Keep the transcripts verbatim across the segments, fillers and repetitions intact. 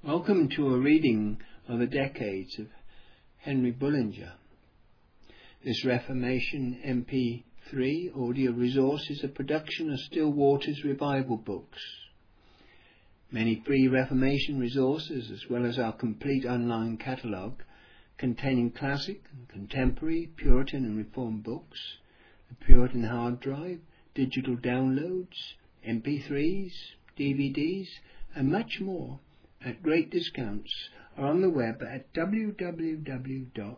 Welcome to a reading of the Decades of Henry Bullinger. This Reformation M P three audio resource is a production of Still Waters Revival Books. Many free Reformation resources, as well as our complete online catalogue containing classic and contemporary Puritan and Reformed books, the Puritan hard drive, digital downloads, M P threes, D V Ds and much more at great discounts, are on the web at w w w dot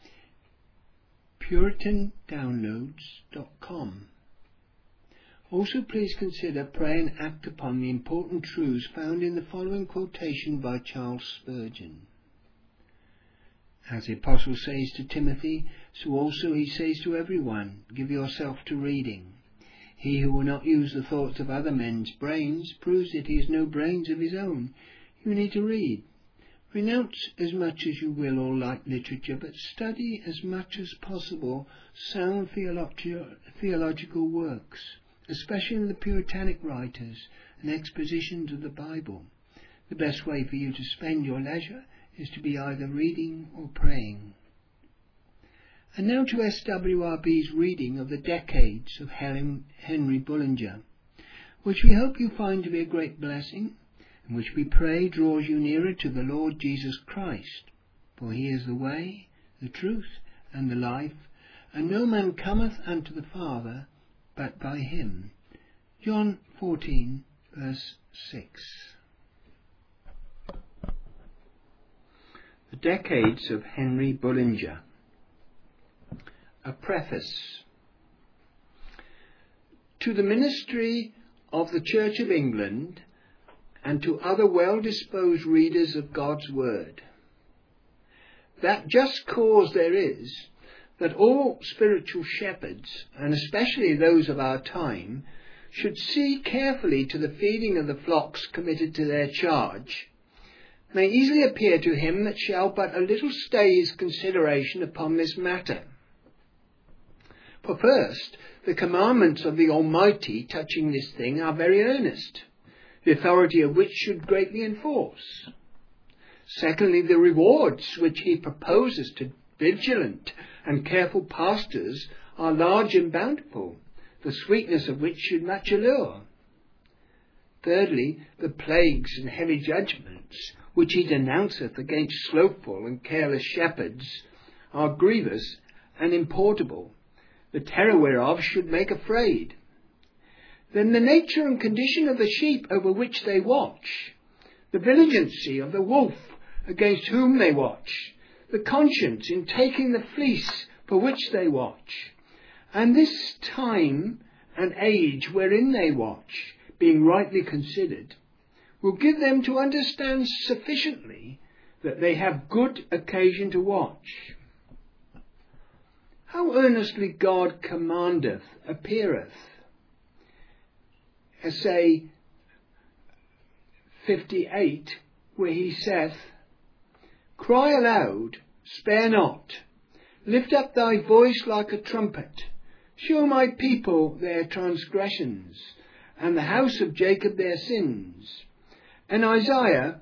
puritan downloads dot com. Also, please consider, pray and act upon the important truths found in the following quotation by Charles Spurgeon. As the Apostle says to Timothy, so also he says to everyone, give yourself to reading. He who will not use the thoughts of other men's brains proves that he has no brains of his own. You need to read. Renounce as much as you will all light literature, but study as much as possible sound theologi- theological works, especially in the Puritanic writers and expositions of the Bible. The best way for you to spend your leisure is to be either reading or praying. And now to S W R B's reading of the Decades of Henry Bullinger, which we hope you find to be a great blessing, and which we pray draws you nearer to the Lord Jesus Christ. For he is the way, the truth, and the life, and no man cometh unto the Father but by him. John fourteen, verse six. The Decades of Henry Bullinger. A preface. To the ministry of the Church of England, and to other well-disposed readers of God's Word, that just cause there is that all spiritual shepherds, and especially those of our time, should see carefully to the feeding of the flocks committed to their charge, may easily appear to him that shall but a little stay his consideration upon this matter. For first, the commandments of the Almighty touching this thing are very earnest, the authority of which should greatly enforce. Secondly, the rewards which he proposes to vigilant and careful pastors are large and bountiful, the sweetness of which should much allure. Thirdly, the plagues and heavy judgments which he denounceth against slothful and careless shepherds are grievous and importable, the terror whereof should make afraid. Then the nature and condition of the sheep over which they watch, the viligency of the wolf against whom they watch, the conscience in taking the fleece for which they watch, and this time and age wherein they watch, being rightly considered, will give them to understand sufficiently that they have good occasion to watch. How earnestly God commandeth appeareth. Essay fifty-eight, where he saith, cry aloud, spare not, lift up thy voice like a trumpet, show my people their transgressions, and the house of Jacob their sins. And Isaiah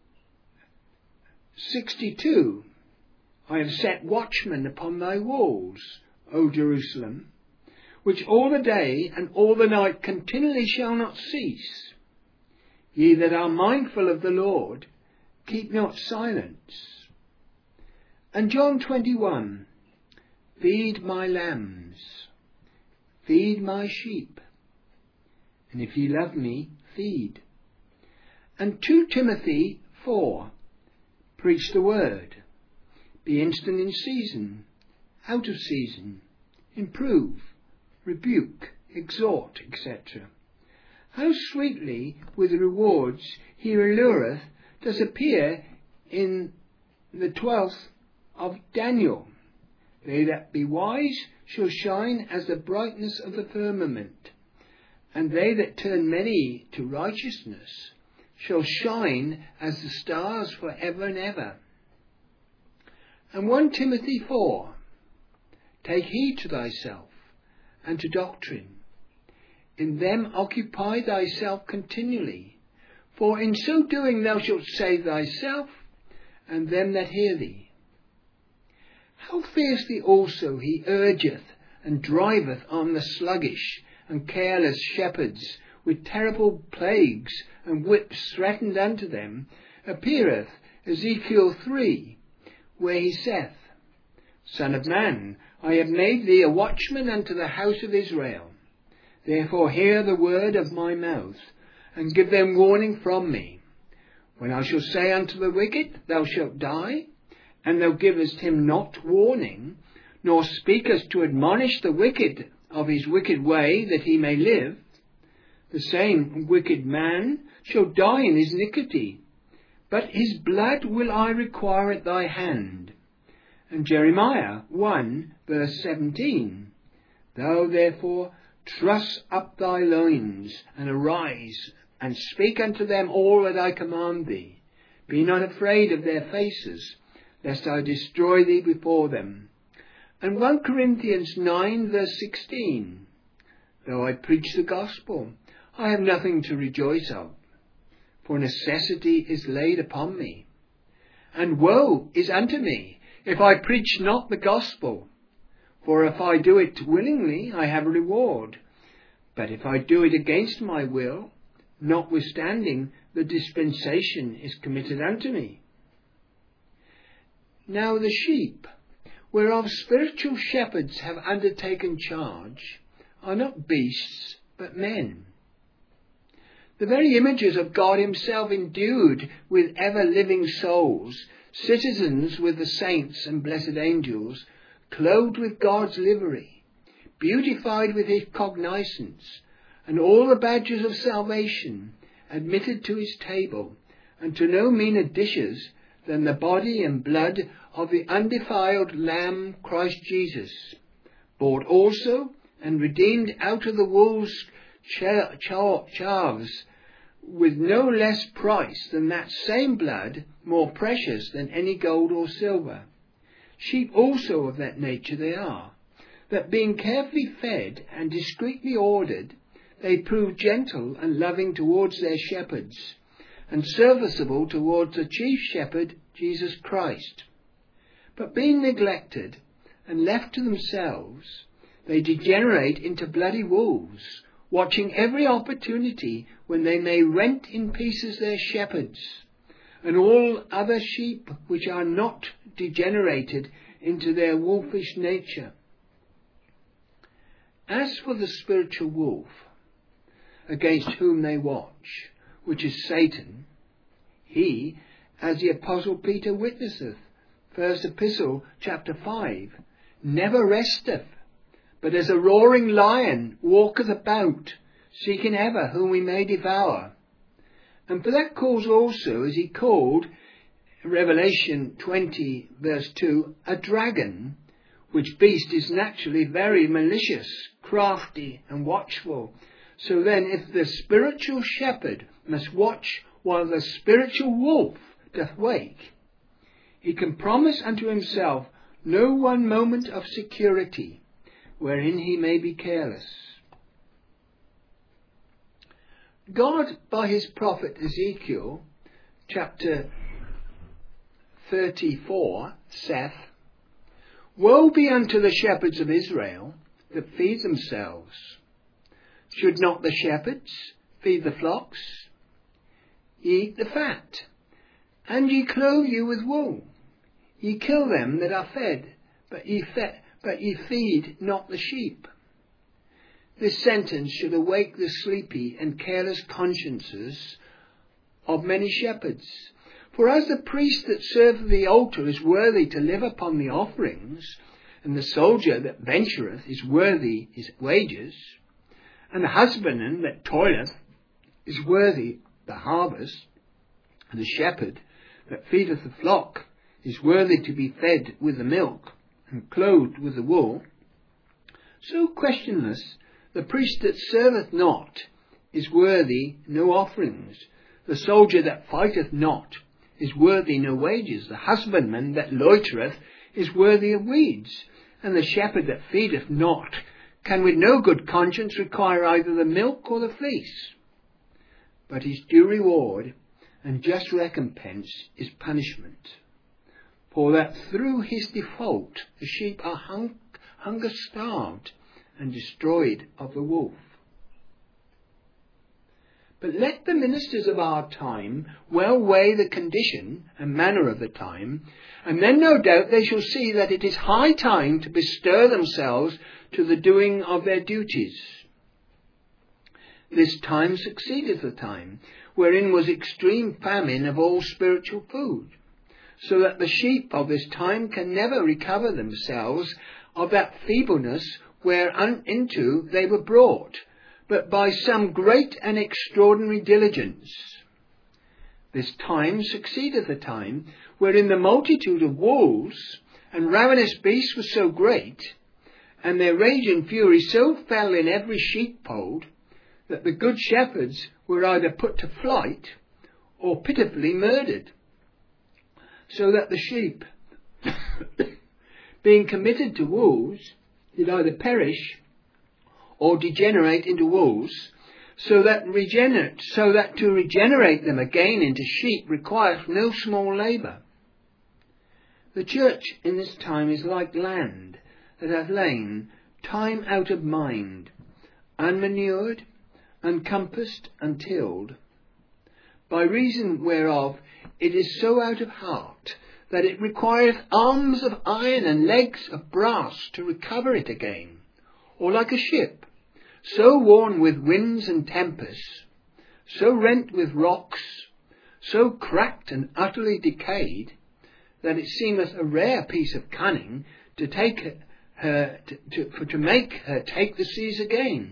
sixty-two, I have set watchmen upon thy walls, O Jerusalem, which all the day and all the night continually shall not cease. Ye that are mindful of the Lord, keep not silence. And John twenty-one, feed my lambs, feed my sheep, and if ye love me, feed. And two Timothy four, preach the word, be instant in season, out of season, improve, rebuke, exhort, et cetera. How sweetly with rewards he allureth does appear in the twelfth of Daniel. They that be wise shall shine as the brightness of the firmament, and they that turn many to righteousness shall shine as the stars for ever and ever. And First Timothy four, take heed to thyself and to doctrine. In them occupy thyself continually, For in so doing thou shalt save thyself, and them that hear thee. How fiercely also he urgeth and driveth on the sluggish and careless shepherds with terrible plagues and whips threatened unto them, appeareth Ezekiel three, where he saith, Son of man, I have made thee a watchman unto the house of Israel. Therefore hear the word of my mouth, and give them warning from me. When I shall say unto the wicked, Thou shalt die, and thou givest him not warning, nor speakest to admonish the wicked of his wicked way, that he may live, the same wicked man shall die in his iniquity, but his blood will I require at thy hand. And Jeremiah one, verse seventeen, Thou therefore truss up thy loins, and arise, and speak unto them all that I command thee. Be not afraid of their faces, lest I destroy thee before them. And First Corinthians nine, verse sixteen, Though I preach the gospel, I have nothing to rejoice of, for necessity is laid upon me. And woe is unto me, if I preach not the gospel. For if I do it willingly, I have a reward. But if I do it against my will, notwithstanding the dispensation is committed unto me. Now the sheep, whereof spiritual shepherds have undertaken charge, are not beasts, but men. The very images of God himself, endued with ever-living souls, citizens with the saints and blessed angels, clothed with God's livery, beautified with his cognizance, and all the badges of salvation, admitted to his table, and to no meaner dishes than the body and blood of the undefiled Lamb Christ Jesus, bought also and redeemed out of the wolves' calves, with no less price than that same blood, more precious than any gold or silver. Sheep also of that nature they are, that being carefully fed and discreetly ordered, they prove gentle and loving towards their shepherds, and serviceable towards the chief shepherd, Jesus Christ. But being neglected and left to themselves, they degenerate into bloody wolves, watching every opportunity when they may rent in pieces their shepherds, and all other sheep which are not degenerated into their wolfish nature. As for the spiritual wolf, against whom they watch, which is Satan, he, as the Apostle Peter witnesseth, First Epistle, chapter five, never resteth, but as a roaring lion walketh about, seeking ever whom he may devour. And for that cause also is he called, Revelation twenty, verse two, a dragon, which beast is naturally very malicious, crafty, and watchful. So then, if the spiritual shepherd must watch while the spiritual wolf doth wake, he can promise unto himself no one moment of security, wherein he may be careless. God, by his prophet Ezekiel, chapter thirty-four, saith, Woe be unto the shepherds of Israel that feed themselves. Should not the shepherds feed the flocks? Ye eat the fat, and ye clothe you with wool. Ye kill them that are fed, but ye, fe- but ye feed not the sheep. This sentence should awake the sleepy and careless consciences of many shepherds. For as the priest that serveth the altar is worthy to live upon the offerings, and the soldier that ventureth is worthy his wages, and the husbandman that toileth is worthy the harvest, and the shepherd that feedeth the flock is worthy to be fed with the milk and clothed with the wool, so questionless the priest that serveth not is worthy no offerings, the soldier that fighteth not is worthy no wages, the husbandman that loitereth is worthy of weeds, and the shepherd that feedeth not can with no good conscience require either the milk or the fleece. but his due reward and just recompense is punishment. For that through his default the sheep are hung, hunger-starved and destroyed of the wolf. But let the ministers of our time well weigh the condition and manner of the time, and then no doubt they shall see that it is high time to bestir themselves to the doing of their duties. This time succeedeth the time, wherein was extreme famine of all spiritual food, so that the sheep of this time can never recover themselves of that feebleness whereinto they were brought, but by some great and extraordinary diligence. This time succeedeth the time, wherein the multitude of wolves and ravenous beasts was so great, and their rage and fury so fell in every sheepfold, that the good shepherds were either put to flight or pitifully murdered, so that the sheep, being committed to wolves, did either perish or degenerate into wolves, so that regenerate, so that to regenerate them again into sheep requires no small labour. The church in this time is like land that hath lain time out of mind, unmanured, uncompassed, untilled, by reason whereof it is so out of heart that it requireth arms of iron and legs of brass to recover it again, or like a ship, so worn with winds and tempests, so rent with rocks, so cracked and utterly decayed, that it seemeth a rare piece of cunning to take her to, to, for to make her take the seas again.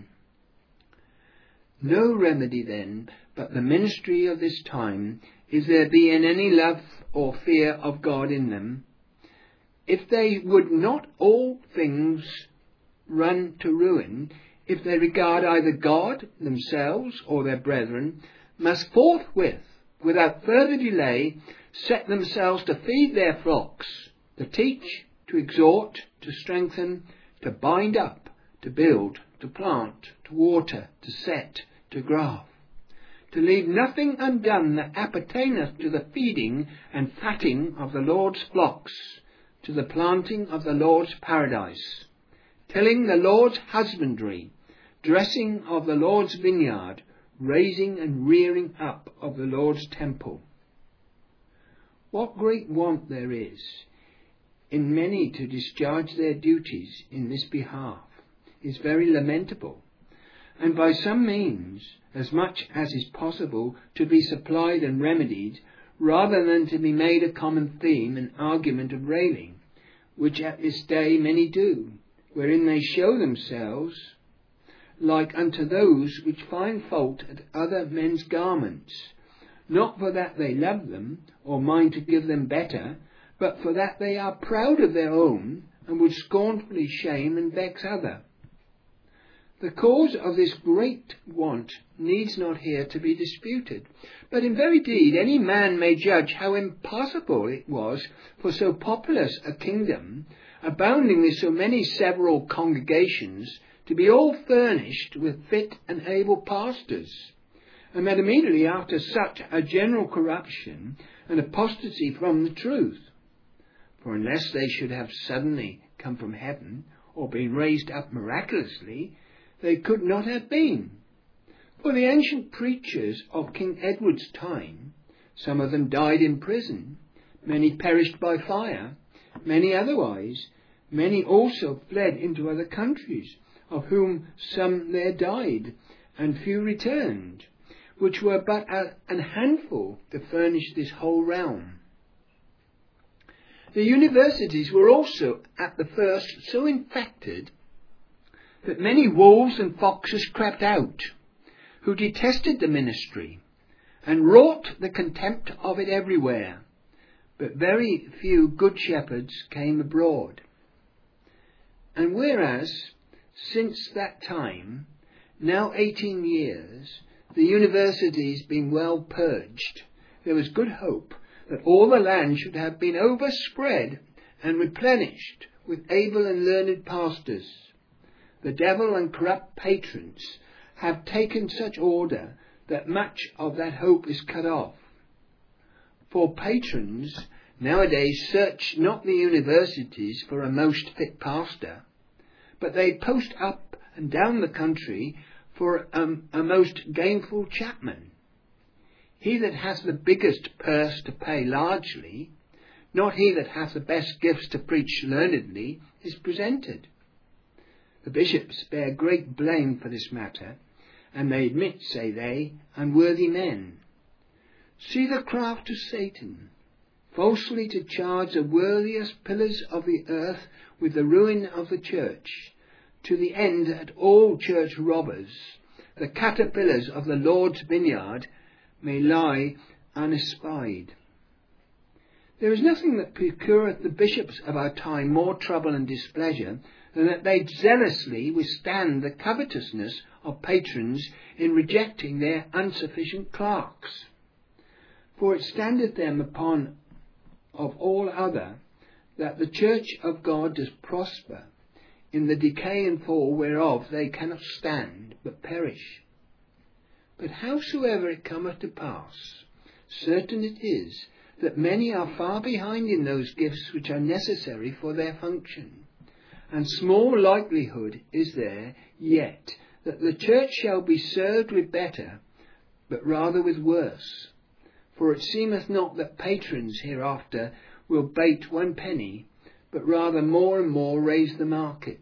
No remedy then but the ministry of this time is there be in any love or fear of God in them, if they would not all things run to ruin, if they regard either God, themselves, or their brethren, must forthwith, without further delay, set themselves to feed their flocks, to teach, to exhort, to strengthen, to bind up, to build, to plant, to water, to set, to graft, to leave nothing undone that appertaineth to the feeding and fatting of the Lord's flocks, to the planting of the Lord's paradise, tilling the Lord's husbandry, dressing of the Lord's vineyard, raising and rearing up of the Lord's temple. What great want there is in many to discharge their duties in this behalf is very lamentable, and by some means, as much as is possible, to be supplied and remedied, rather than to be made a common theme and argument of railing, which at this day many do, wherein they show themselves like unto those which find fault at other men's garments, not for that they love them, or mind to give them better, but for that they are proud of their own, and would scornfully shame and vex other. The cause of this great want needs not here to be disputed, but in very deed any man may judge how impossible it was for so populous a kingdom, abounding with so many several congregations, to be all furnished with fit and able pastors, and that immediately after such a general corruption and apostasy from the truth. For unless they should have suddenly come from heaven, or been raised up miraculously, they could not have been. For the ancient preachers of King Edward's time, some of them died in prison, many perished by fire, many otherwise, many also fled into other countries, of whom some there died, and few returned, which were but a, an handful to furnish this whole realm. The universities were also at the first so infected that many wolves and foxes crept out, who detested the ministry, and wrought the contempt of it everywhere, but very few good shepherds came abroad. And whereas, since that time, now eighteen years, the universities being well purged, there was good hope that all the land should have been overspread and replenished with able and learned pastors. The devil and corrupt patrons have taken such order that much of that hope is cut off. For patrons nowadays search not the universities for a most fit pastor, but they post up and down the country for um, a most gainful chapman. He that hath the biggest purse to pay largely, not he that hath the best gifts to preach learnedly, is presented. The bishops bear great blame for this matter, and they admit, say they, unworthy men. See the craft of Satan, falsely to charge the worthiest pillars of the earth with the ruin of the church, to the end that all church robbers, the caterpillars of the Lord's vineyard, may lie unespied. There is nothing that procureth the bishops of our time more trouble and displeasure than that they zealously withstand the covetousness of patrons in rejecting their insufficient clerks. For it standeth them upon of all other that the church of God does prosper, in the decay and fall whereof they cannot stand, but perish. But howsoever it cometh to pass, certain it is that many are far behind in those gifts which are necessary for their function, and small likelihood is there yet that the church shall be served with better, but rather with worse. For it seemeth not that patrons hereafter will bate one penny, but rather more and more raise the market.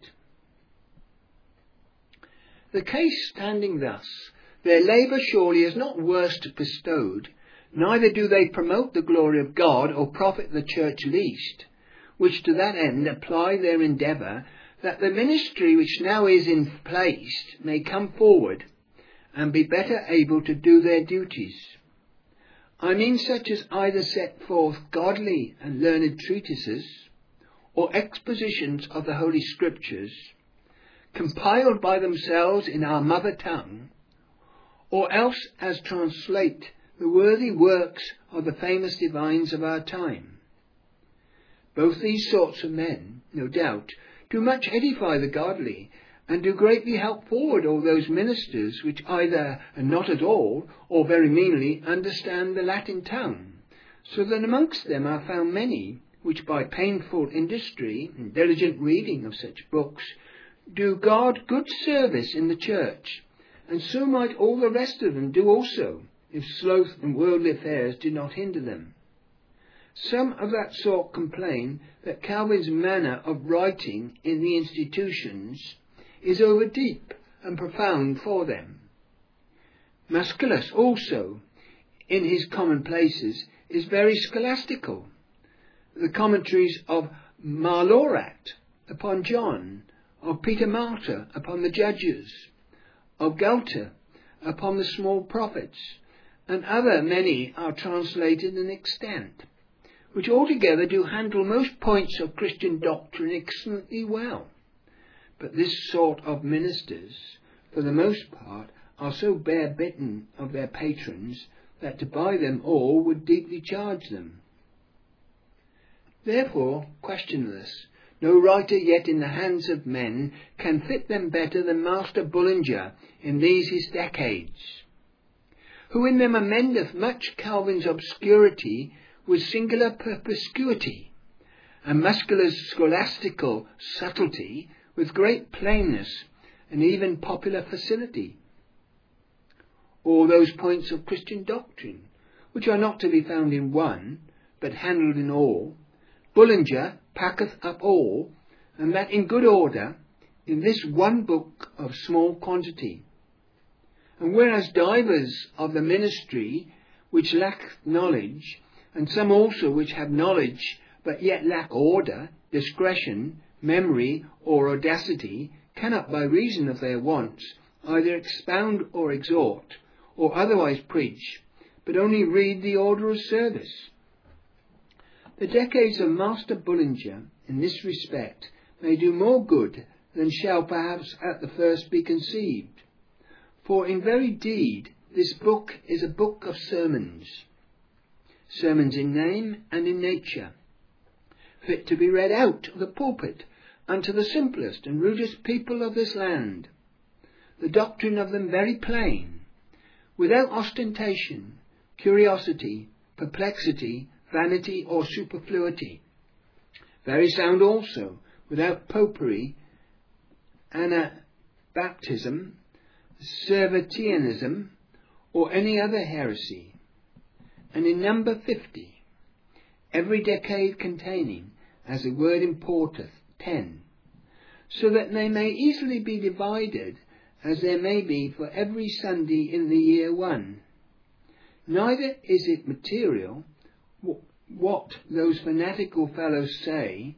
The case standing thus, their labour surely is not worse bestowed, neither do they promote the glory of God or profit the church least, which to that end apply their endeavour, that the ministry which now is in place may come forward and be better able to do their duties. I mean such as either set forth godly and learned treatises, or expositions of the Holy Scriptures, compiled by themselves in our mother tongue, or else as translate the worthy works of the famous divines of our time. Both these sorts of men, no doubt, do much edify the godly, and do greatly help forward all those ministers which either not at all, or very meanly, understand the Latin tongue, so that amongst them are found many which by painful industry and diligent reading of such books do God good service in the church, and so might all the rest of them do also, if sloth and worldly affairs did not hinder them. Some of that sort complain that Calvin's manner of writing in the institutions is over deep and profound for them. Musculus also, in his commonplaces, is very scholastical. The commentaries of Marlorat upon John, of Peter Martyr upon the Judges, of Gualter upon the small prophets, and other many are translated and extant, which altogether do handle most points of Christian doctrine excellently well. But this sort of ministers, for the most part, are so bare-bitten of their patrons that to buy them all would deeply charge them. Therefore, questionless, no writer yet in the hands of men can fit them better than Master Bullinger in these his decades, who in them amendeth much Calvin's obscurity with singular perspicuity, and Muscular's scholastical subtlety with great plainness and even popular facility. All those points of Christian doctrine, which are not to be found in one, but handled in all, Bullinger packeth up all, and that in good order, in this one book of small quantity. And whereas divers of the ministry which lack knowledge, and some also which have knowledge but yet lack order, discretion, memory, or audacity, cannot by reason of their wants either expound or exhort, or otherwise preach, but only read the order of service. The decades of Master Bullinger, in this respect, may do more good than shall perhaps at the first be conceived. For in very deed this book is a book of sermons, sermons in name and in nature, fit to be read out of the pulpit unto the simplest and rudest people of this land, the doctrine of them very plain, without ostentation, curiosity, perplexity, vanity, or superfluity. Very sound also, without popery, anabaptism, Servetionism, or any other heresy. And in number fifty, every decade containing, as the word importeth, ten, so that they may easily be divided, as there may be for every Sunday in the year one. Neither is it material what those fanatical fellows say,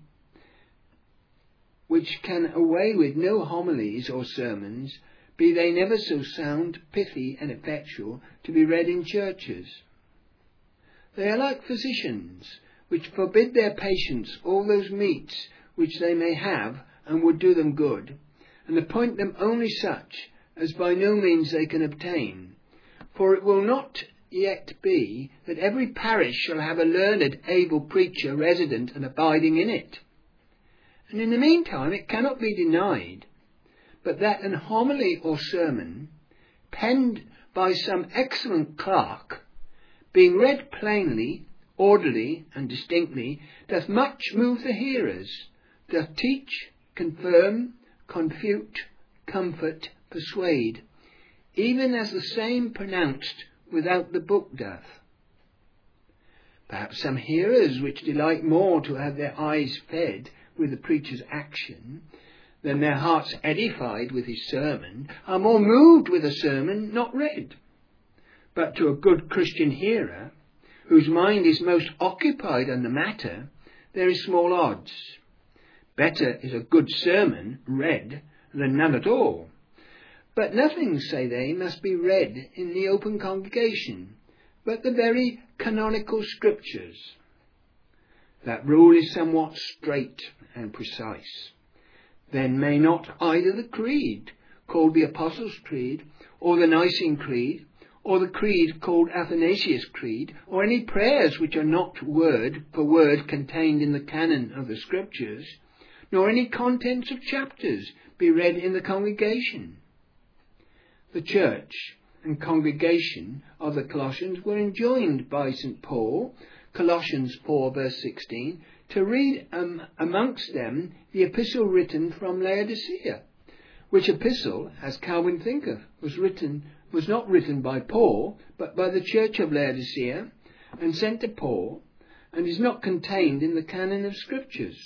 which can away with no homilies or sermons, be they never so sound, pithy, and effectual, to be read in churches. They are like physicians, which forbid their patients all those meats which they may have and would do them good, and appoint them only such as by no means they can obtain. For it will not yet be that every parish shall have a learned, able preacher resident and abiding in it. And in the meantime it cannot be denied but that an homily or sermon, penned by some excellent clerk, being read plainly, orderly, and distinctly, doth much move the hearers, doth teach, confirm, confute, comfort, persuade, even as the same pronounced without the book doth. Perhaps some hearers which delight more to have their eyes fed with the preacher's action than their hearts edified with his sermon, are more moved with a sermon not read. But to a good Christian hearer, whose mind is most occupied on the matter, there is small odds. Better is a good sermon read than none at all. But nothing, say they, must be read in the open congregation, but the very canonical scriptures. That rule is somewhat straight and precise. Then may not either the creed, called the Apostles' Creed, or the Nicene Creed, or the creed called Athanasius' Creed, or any prayers which are not word for word contained in the canon of the Scriptures, nor any contents of chapters be read in the congregation. The church and congregation of the Colossians were enjoined by Saint Paul, Colossians four verse sixteen, to read um, amongst them the epistle written from Laodicea, which epistle, as Calvin thinketh, was written was not written by Paul, but by the church of Laodicea, and sent to Paul, and is not contained in the canon of Scriptures.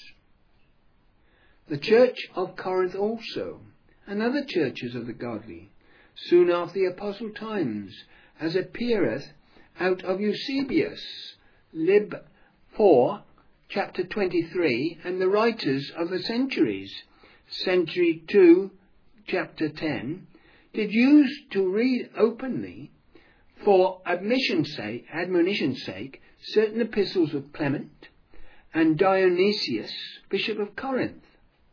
The church of Corinth also, and other churches of the godly, soon after the apostle times, as appeareth out of Eusebius, lib four, chapter twenty-three, and the writers of the centuries, century two, chapter ten, did use to read openly, for admission's sake, admonition's sake, certain epistles of Clement and Dionysius, bishop of Corinth.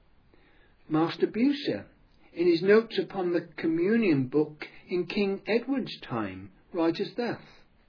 Master Bucer, in his notes upon the communion book in King Edward's time, writeth thus: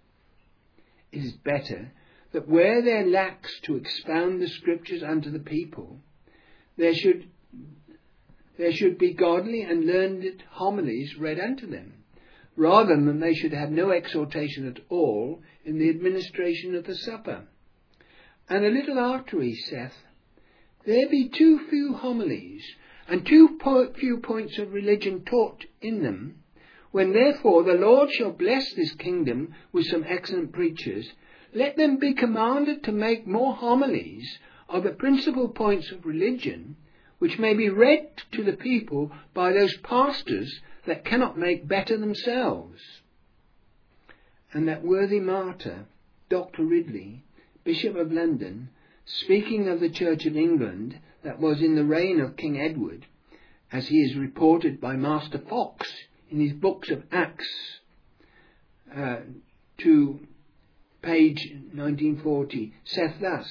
It is better that where there lacks to expound the Scriptures unto the people, there should there should be godly and learned homilies read unto them, rather than they should have no exhortation at all in the administration of the supper. And a little after he saith, There be too few homilies, and too po- few points of religion taught in them. When therefore the Lord shall bless this kingdom with some excellent preachers, let them be commanded to make more homilies of the principal points of religion, which may be read to the people by those pastors that cannot make better themselves. And that worthy martyr, Doctor Ridley, Bishop of London, speaking of the Church of England that was in the reign of King Edward, as he is reported by Master Fox in his books of Acts, uh, to page nineteen forty, saith thus: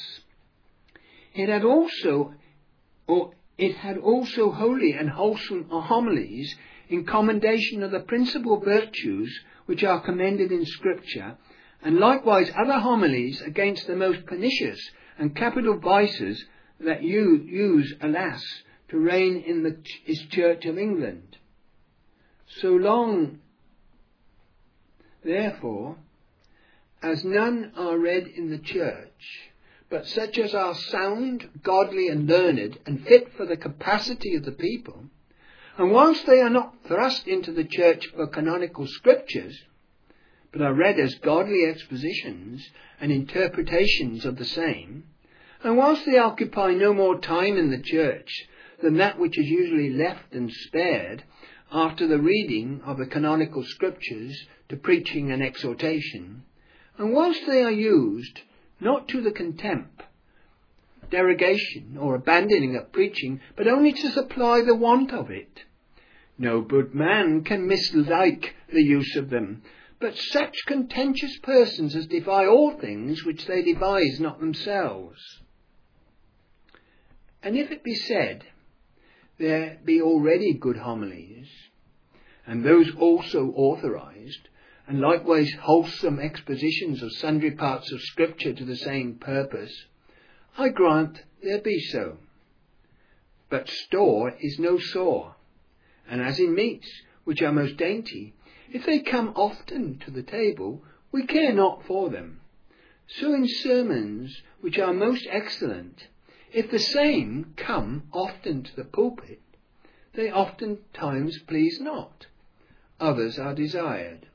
It had also, or it had also holy and wholesome homilies in commendation of the principal virtues which are commended in Scripture, and likewise other homilies against the most pernicious and capital vices that you use, alas, to reign in the ch- Church of England. So long Therefore, as none are read in the church, but such as are sound, godly, and learned, and fit for the capacity of the people, and whilst they are not thrust into the church for canonical scriptures, but are read as godly expositions and interpretations of the same, and whilst they occupy no more time in the church than that which is usually left and spared after the reading of the canonical scriptures to preaching and exhortation, and whilst they are used not to the contempt, derogation, or abandoning of preaching, but only to supply the want of it, no good man can mislike the use of them, but such contentious persons as defy all things which they devise not themselves. And if it be said, there be already good homilies, and those also authorized, and likewise wholesome expositions of sundry parts of Scripture to the same purpose, I grant there be so. But store is no sore, and as in meats, which are most dainty, if they come often to the table, we care not for them. So in sermons, which are most excellent, if the same come often to the pulpit, they oftentimes please not, others are desired.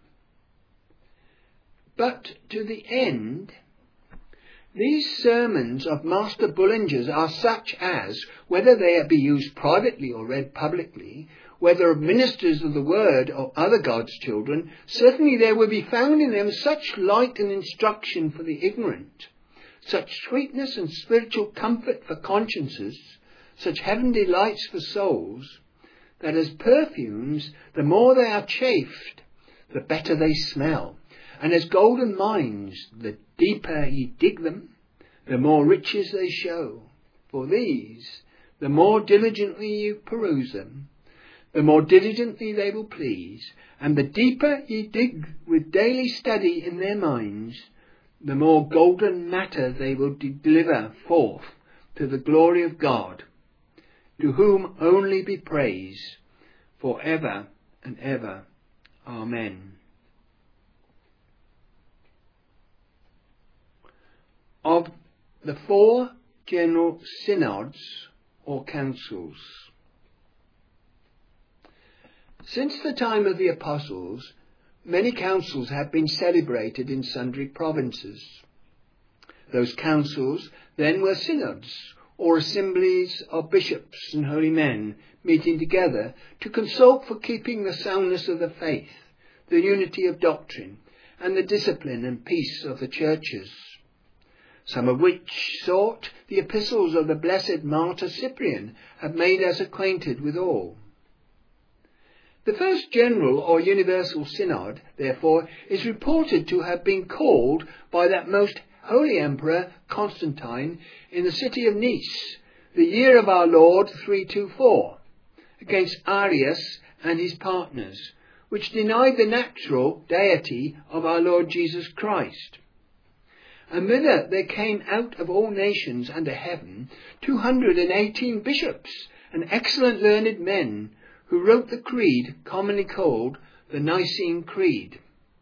But to the end, these sermons of Master Bullinger's are such as, whether they be used privately or read publicly, whether of ministers of the word or other God's children, certainly there will be found in them such light and instruction for the ignorant, such sweetness and spiritual comfort for consciences, such heaven delights for souls, that as perfumes, the more they are chafed, the better they smell. And as golden mines, the deeper ye dig them, the more riches they show. For these, the more diligently you peruse them, the more diligently they will please. And the deeper ye dig with daily study in their minds, the more golden matter they will de- deliver forth to the glory of God, to whom only be praise for ever and ever. Amen. Of the four general synods or councils. Since the time of the apostles, many councils have been celebrated in sundry provinces. Those councils then were synods, or assemblies of bishops and holy men meeting together to consult for keeping the soundness of the faith, the unity of doctrine, and the discipline and peace of the churches. Some of which sort the epistles of the blessed martyr Cyprian have made us acquainted with all. The first general or universal synod, therefore, is reported to have been called by that most holy emperor Constantine in the city of Nice, the year of our Lord three twenty-four, against Arius and his partners, which denied the natural deity of our Lord Jesus Christ. And thither there came out of all nations under heaven two hundred and eighteen bishops and excellent learned men, who wrote the creed commonly called the Nicene Creed.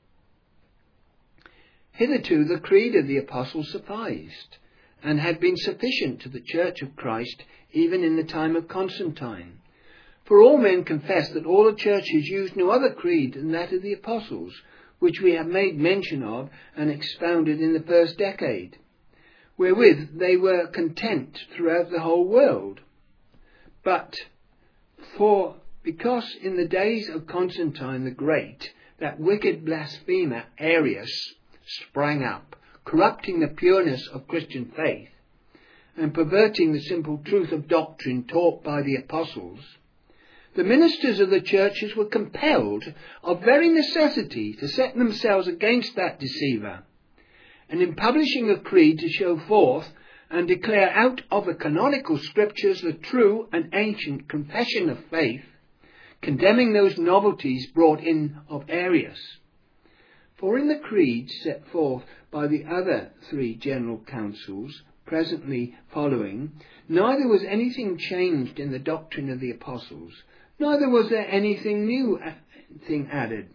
Hitherto the creed of the apostles sufficed, and had been sufficient to the Church of Christ even in the time of Constantine. For all men confess that all the churches used no other creed than that of the apostles, which we have made mention of and expounded in the first decade, wherewith they were content throughout the whole world. But for because in the days of Constantine the Great, that wicked blasphemer Arius sprang up, corrupting the pureness of Christian faith, and perverting the simple truth of doctrine taught by the apostles, the ministers of the churches were compelled of very necessity to set themselves against that deceiver, and in publishing a creed to show forth and declare out of the canonical scriptures the true and ancient confession of faith, condemning those novelties brought in of Arius. For in the creed set forth by the other three general councils presently following, neither was anything changed in the doctrine of the apostles, neither was there anything new thing added,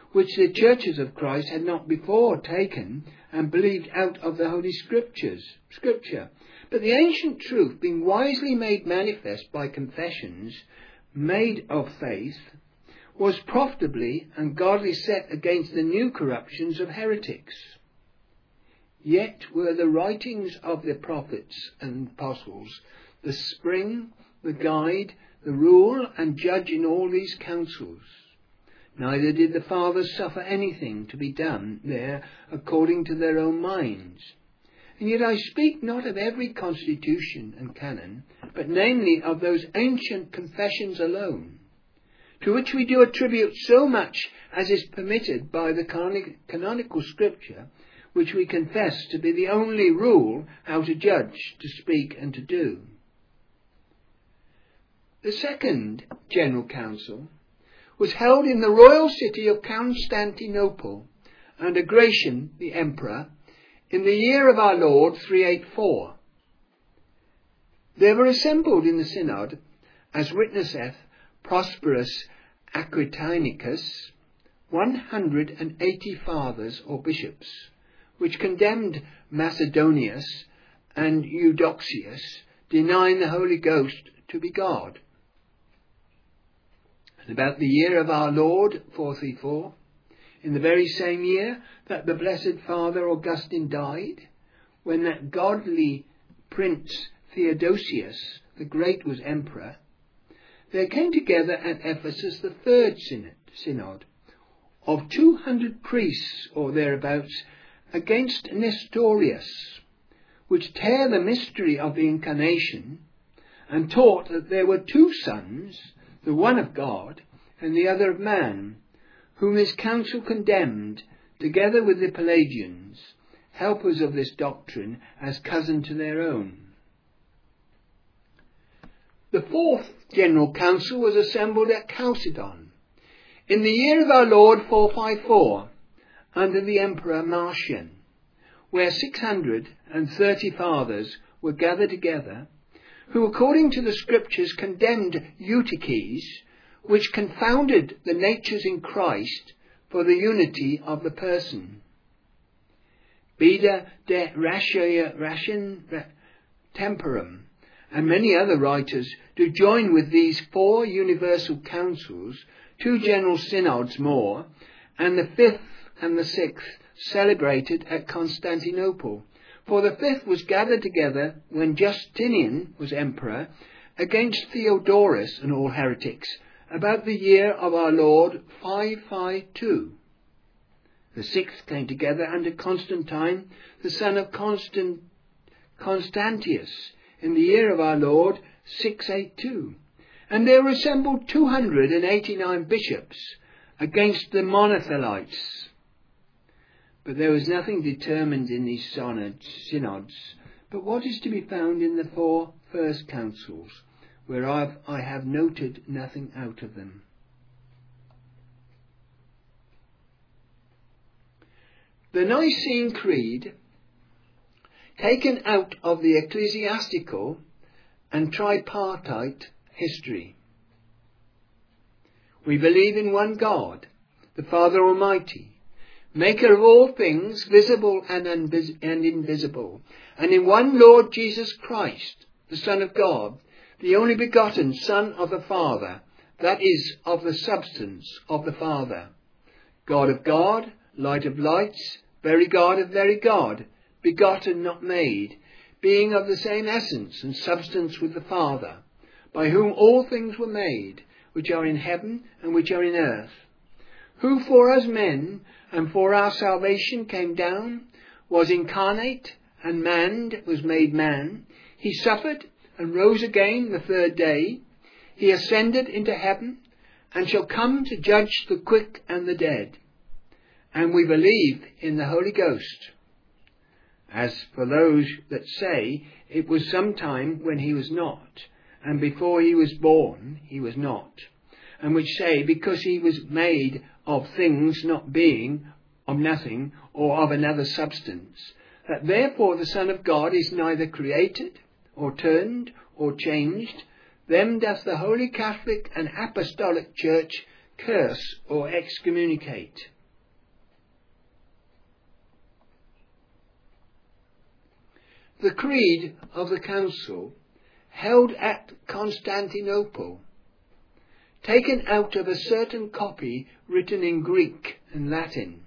which the churches of Christ had not before taken and believed out of the Holy Scriptures, Scripture. But the ancient truth, being wisely made manifest by confessions made of faith, was profitably and godly set against the new corruptions of heretics. Yet were the writings of the prophets and apostles the spring, the guide, the rule and judge in all these councils. Neither did the fathers suffer anything to be done there according to their own minds. And yet I speak not of every constitution and canon, but namely of those ancient confessions alone, to which we do attribute so much as is permitted by the canonical Scripture, which we confess to be the only rule how to judge, to speak and to do. The second General Council was held in the royal city of Constantinople under Gratian the Emperor in the year of our Lord three eighty-four. There were assembled in the synod, as witnesseth Prosperus Aquitanus, one hundred and eighty fathers or bishops, which condemned Macedonius and Eudoxius, denying the Holy Ghost to be God. And about the year of our Lord four thirty-four, in the very same year that the Blessed Father Augustine died, when that godly Prince Theodosius the Great was emperor, there came together at Ephesus the third synod, synod of two hundred priests or thereabouts against Nestorius, which tear the mystery of the incarnation, and taught that there were two sons, the one of God and the other of man, whom his council condemned, together with the Pelagians, helpers of this doctrine as cousin to their own. The fourth General Council was assembled at Chalcedon, in the year of our Lord four fifty-four, under the Emperor Marcian, where six hundred and thirty fathers were gathered together, who according to the Scriptures condemned Eutyches, which confounded the natures in Christ for the unity of the person. Beda de Ratio Ration Temporum and many other writers do join with these four universal councils, two general synods more, and the fifth and the sixth celebrated at Constantinople. For the fifth was gathered together when Justinian was emperor against Theodorus and all heretics, about the year of our Lord five fifty-two. The sixth came together under Constantine, the son of Constant, Constantius, in the year of our Lord six eighty-two. And there were assembled two hundred and eighty-nine bishops against the Monothelites. But there was nothing determined in these synods, but what is to be found in the four first councils, whereof I have noted nothing out of them. The Nicene Creed, taken out of the ecclesiastical and tripartite history. We believe in one God, the Father Almighty, maker of all things visible and, unvis- and invisible, and in one Lord Jesus Christ, the Son of God, the only begotten Son of the Father, that is, of the substance of the Father, God of God, light of lights, very God of very God, begotten, not made, being of the same essence and substance with the Father, by whom all things were made, which are in heaven and which are in earth, who for us men and for our salvation came down, was incarnate and manned, was made man. He suffered and rose again the third day. He ascended into heaven and shall come to judge the quick and the dead. And we believe in the Holy Ghost. As for those that say it was some time when he was not, and before he was born he was not, and which say because he was made of things not being, of nothing, or of another substance, that therefore the Son of God is neither created, or turned, or changed, them doth the Holy Catholic and Apostolic Church curse or excommunicate. the creed of the council held at Constantinople, taken out of a certain copy written in Greek and Latin.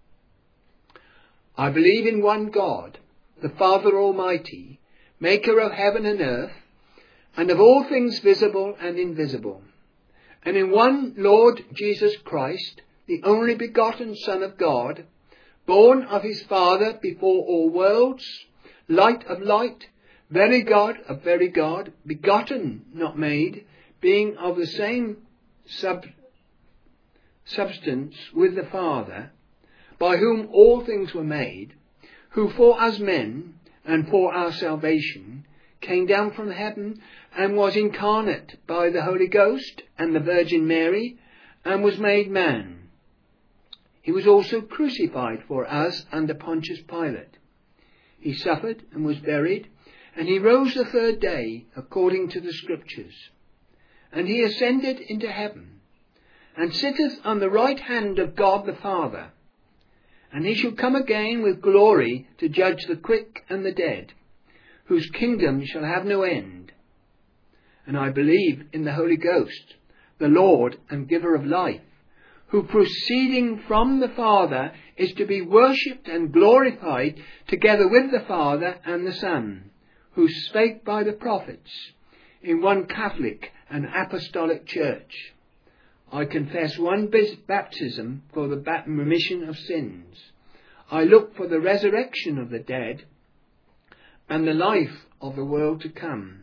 I believe in one God, the Father Almighty, maker of heaven and earth, and of all things visible and invisible, and in one Lord Jesus Christ, the only begotten Son of God, born of his Father before all worlds, light of light, very God of very God, begotten, not made, being of the same sub- substance with the Father, by whom all things were made, who for us men and for our salvation came down from heaven and was incarnate by the Holy Ghost and the Virgin Mary, and was made man. He was also crucified for us under Pontius Pilate. He suffered and was buried, and he rose the third day according to the Scriptures. And he ascended into heaven, and sitteth on the right hand of God the Father. And he shall come again with glory to judge the quick and the dead, whose kingdom shall have no end. And I believe in the Holy Ghost, the Lord and giver of life, who proceeding from the Father is to be worshipped and glorified together with the Father and the Son, who spake by the prophets, in one Catholic and Apostolic Church. I confess one baptism for the remission of sins. I look for the resurrection of the dead and the life of the world to come.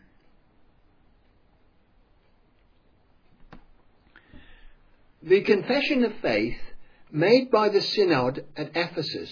The Confession of Faith made by the Synod at Ephesus.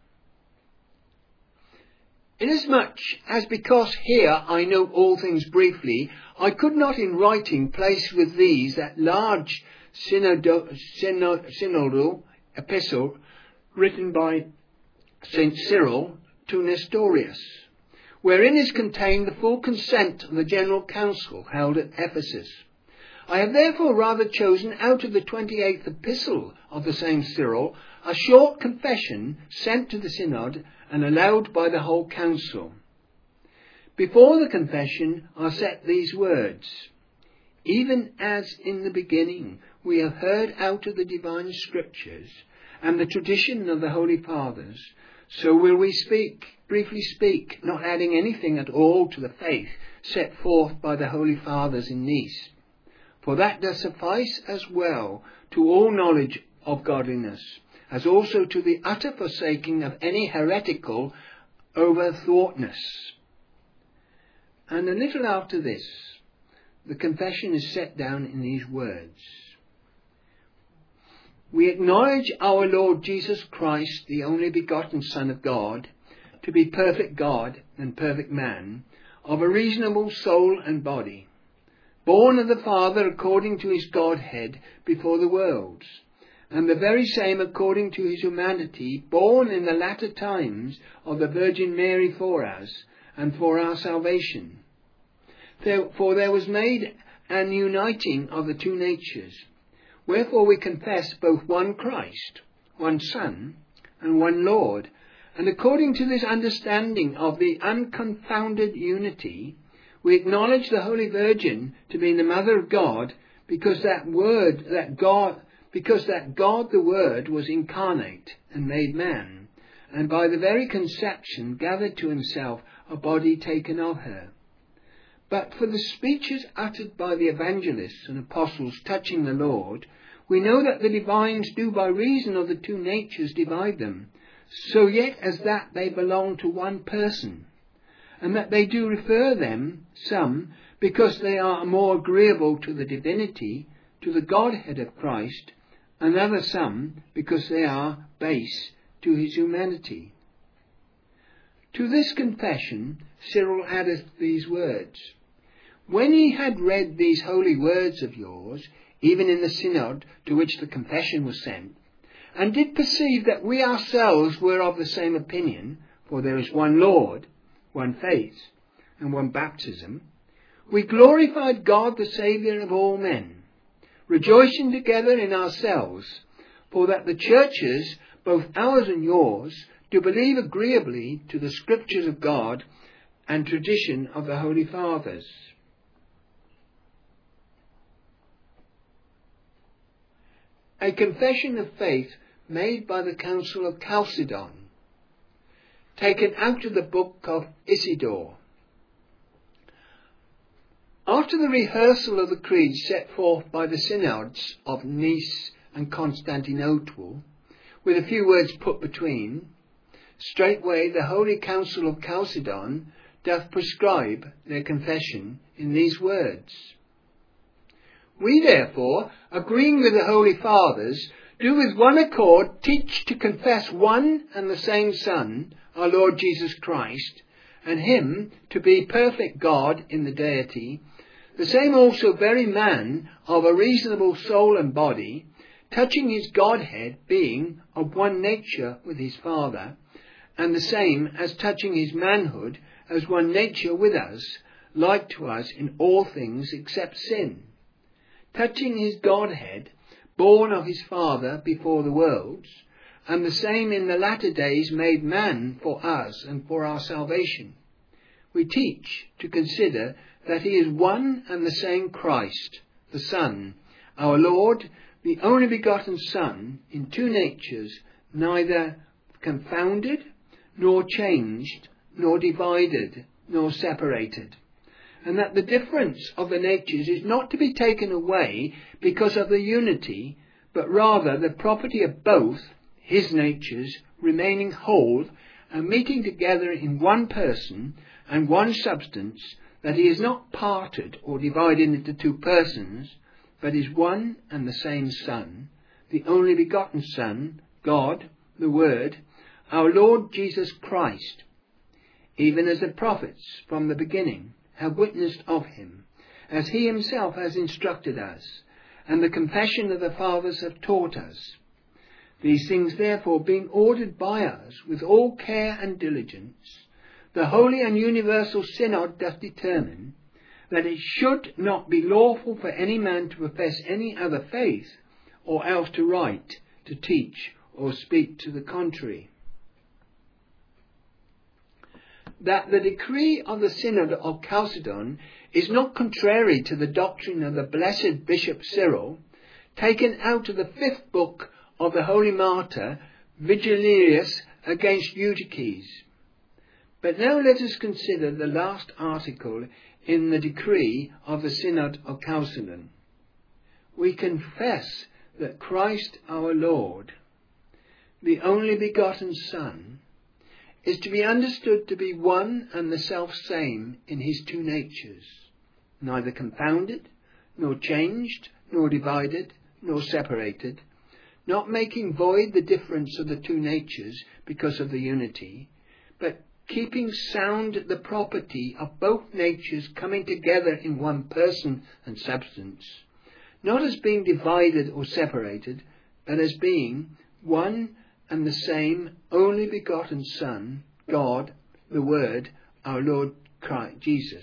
Inasmuch as because here I know all things briefly, I could not in writing place with these that large synodo, synod, synodal epistle written by Saint Cyril to Nestorius, wherein is contained the full consent of the General Council held at Ephesus. I have therefore rather chosen out of the twenty-eighth epistle of the same Cyril a short confession sent to the Synod and allowed by the whole Council. Before the confession are set these words: even as in the beginning we have heard out of the divine Scriptures and the tradition of the Holy Fathers, so will we speak, briefly speak, not adding anything at all to the faith set forth by the Holy Fathers in Nice. For that does suffice as well to all knowledge of godliness, as also to the utter forsaking of any heretical overthoughtness. And a little after this, the confession is set down in these words: we acknowledge our Lord Jesus Christ, the only begotten Son of God, to be perfect God and perfect man, of a reasonable soul and body, born of the Father according to his Godhead before the worlds, and the very same according to his humanity, born in the latter times of the Virgin Mary for us, and for our salvation. For there was made an uniting of the two natures, wherefore we confess both one Christ, one Son, and one Lord, and according to this understanding of the unconfounded unity, we acknowledge the Holy Virgin to be the Mother of God, because that Word, that God, because that God the Word was incarnate and made man, and by the very conception gathered to himself a body taken of her. But for the speeches uttered by the evangelists and apostles touching the Lord, we know that the divines do by reason of the two natures divide them, so yet as that they belong to one person, and that they do refer them, some, because they are more agreeable to the divinity, to the Godhead of Christ, and other some, because they are base to his humanity. To this confession Cyril addeth these words: when ye had read these holy words of yours, even in the synod to which the confession was sent, and did perceive that we ourselves were of the same opinion, for there is one Lord, one faith, and one baptism, we glorified God the Saviour of all men, rejoicing together in ourselves, for that the churches, both ours and yours, do believe agreeably to the Scriptures of God, and tradition of the Holy Fathers. A confession of faith made by the Council of Chalcedon, taken out of the book of Isidore. After the rehearsal of the creed set forth by the synods of Nice and Constantinople, with a few words put between, straightway the Holy Council of Chalcedon doth prescribe their confession in these words. We therefore, agreeing with the Holy Fathers, do with one accord teach to confess one and the same Son, our Lord Jesus Christ, and him to be perfect God in the deity, the same also very man of a reasonable soul and body, touching his Godhead being of one nature with his Father, and the same as touching his manhood as one nature with us, like to us in all things except sin, touching his Godhead, born of his Father before the worlds, and the same in the latter days made man for us and for our salvation. We teach to consider that he is one and the same Christ, the Son, our Lord, the only begotten Son, in two natures, neither confounded, nor changed, nor divided, nor separated, and that the difference of the natures is not to be taken away because of the unity, but rather the property of both his natures remaining whole and meeting together in one person and one substance, that he is not parted or divided into two persons, but is one and the same Son, the only begotten Son, God, the Word, our Lord Jesus Christ, even as the prophets from the beginning have witnessed of him, as he himself has instructed us, and the confession of the fathers have taught us. These things therefore being ordered by us with all care and diligence, the Holy and Universal Synod doth determine that it should not be lawful for any man to profess any other faith, or else to write, to teach, or speak to the contrary. That the decree of the Synod of Chalcedon is not contrary to the doctrine of the blessed Bishop Cyril, taken out of the fifth book of the Holy Martyr Vigilius against Eutyches. But now let us consider the last article in the decree of the Synod of Chalcedon. We confess that Christ our Lord, the only begotten Son, is to be understood to be one and the self-same in his two natures, neither confounded, nor changed, nor divided, nor separated, not making void the difference of the two natures because of the unity, but keeping sound the property of both natures coming together in one person and substance, not as being divided or separated, but as being one and the same only begotten Son, God, the Word, our Lord Christ Jesus.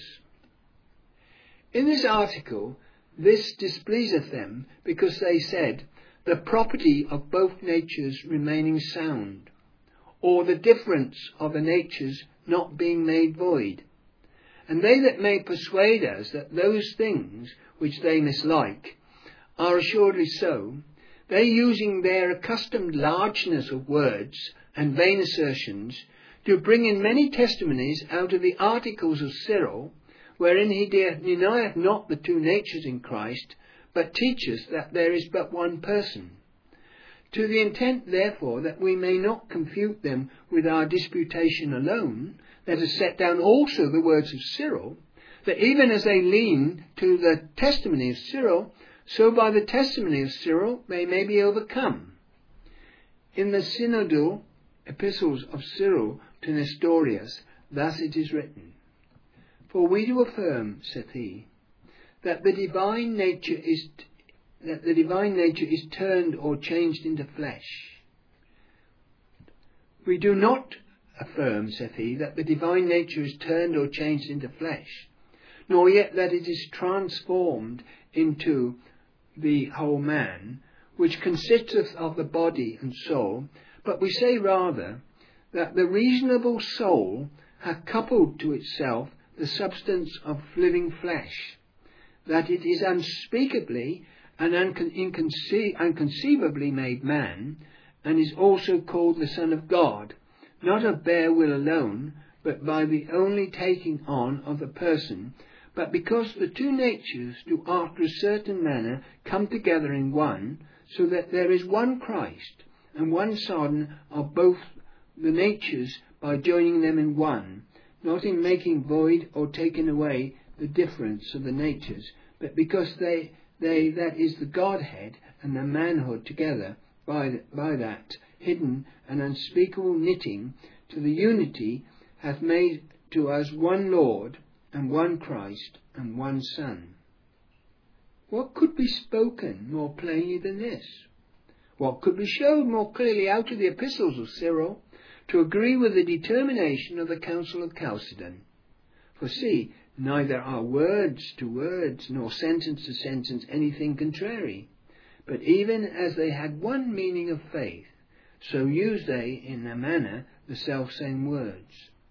In this article, this displeaseth them, because they said, the property of both natures remaining sound, or the difference of the natures not being made void. And they that may persuade us that those things which they mislike are assuredly so, they using their accustomed largeness of words and vain assertions, do bring in many testimonies out of the articles of Cyril, wherein he denieth not the two natures in Christ, but teacheth that there is but one person. To the intent, therefore, that we may not confute them with our disputation alone, let us set down also the words of Cyril, that even as they lean to the testimony of Cyril, so by the testimony of Cyril they may be overcome. In the synodal epistles of Cyril to Nestorius, thus it is written, For we do affirm, saith he, that the divine nature is t- that the divine nature is turned or changed into flesh. We do not affirm, saith he, that the divine nature is turned or changed into flesh, nor yet that it is transformed into the whole man, which consisteth of the body and soul, but we say rather that the reasonable soul hath coupled to itself the substance of living flesh, that it is unspeakably and uncon- inconce- unconceivably made man, and is also called the Son of God, not of bare will alone, but by the only taking on of the person, but because the two natures do after a certain manner come together in one, so that there is one Christ, and one Son of both the natures by joining them in one, not in making void or taking away the difference of the natures, but because they, they that is the Godhead and the manhood together, by, by that hidden and unspeakable knitting to the unity, hath made to us one Lord, and one Christ, and one Son. What could be spoken more plainly than this? What could be shown more clearly out of the epistles of Cyril, to agree with the determination of the Council of Chalcedon? For see, neither are words to words, nor sentence to sentence anything contrary, but even as they had one meaning of faith, so use they in a manner the selfsame words.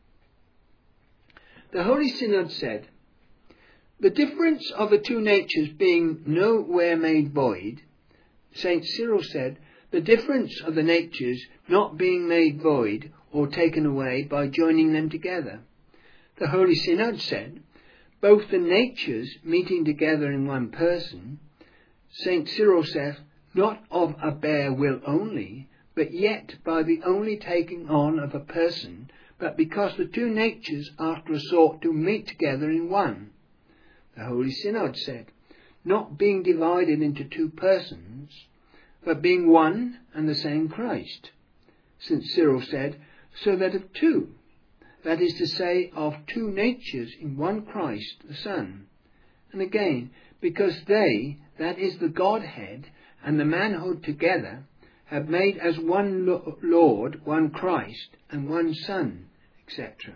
The Holy Synod said, the difference of the two natures being nowhere made void, Saint Cyril said, the difference of the natures not being made void or taken away by joining them together. The Holy Synod said, both the natures meeting together in one person, Saint Cyril said, not of a bare will only, but yet by the only taking on of a person, but because the two natures after a sort do meet together in one. The Holy Synod said, not being divided into two persons, but being one and the same Christ. Saint Cyril said, so that of two, that is to say, of two natures in one Christ the Son. And again, because they, that is the Godhead and the manhood together, have made as one Lord, one Christ, and one Son, et cetera.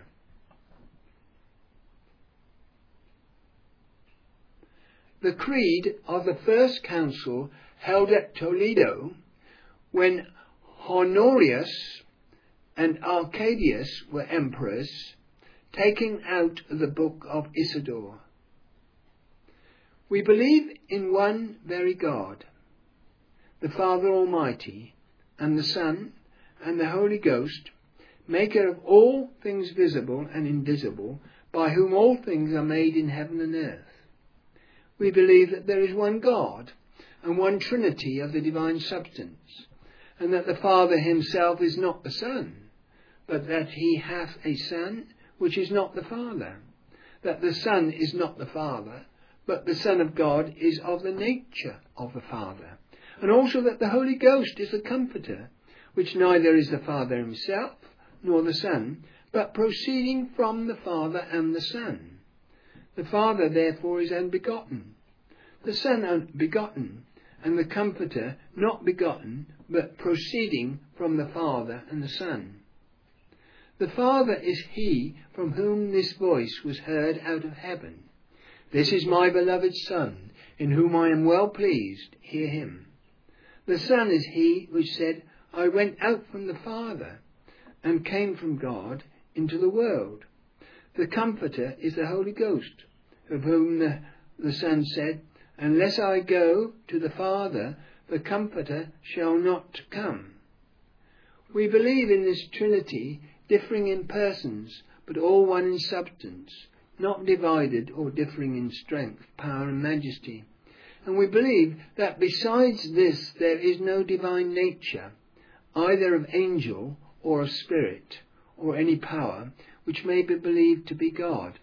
The creed of the first council held at Toledo, when Honorius and Arcadius were emperors, taking out the book of Isidore. We believe in one very God, the Father Almighty, and the Son, and the Holy Ghost, maker of all things visible and invisible, by whom all things are made in heaven and earth. We believe that there is one God, and one Trinity of the divine substance, and that the Father himself is not the Son, but that he hath a Son, which is not the Father, that the Son is not the Father, but the Son of God is of the nature of the Father, and also that the Holy Ghost is the Comforter, which neither is the Father himself, nor the Son, but proceeding from the Father and the Son. The Father therefore is unbegotten, the Son unbegotten, and the Comforter not begotten, but proceeding from the Father and the Son. The Father is he from whom this voice was heard out of heaven. This is my beloved Son, in whom I am well pleased, hear him. The Son is he which said, I went out from the Father, and came from God into the world. The Comforter is the Holy Ghost, of whom the, the Son said, unless I go to the Father, the Comforter shall not come. We believe in this Trinity, differing in persons, but all one in substance, not divided or differing in strength, power and majesty. And we believe that besides this there is no divine nature, either of angel or of spirit, or any power, which may be believed to be God.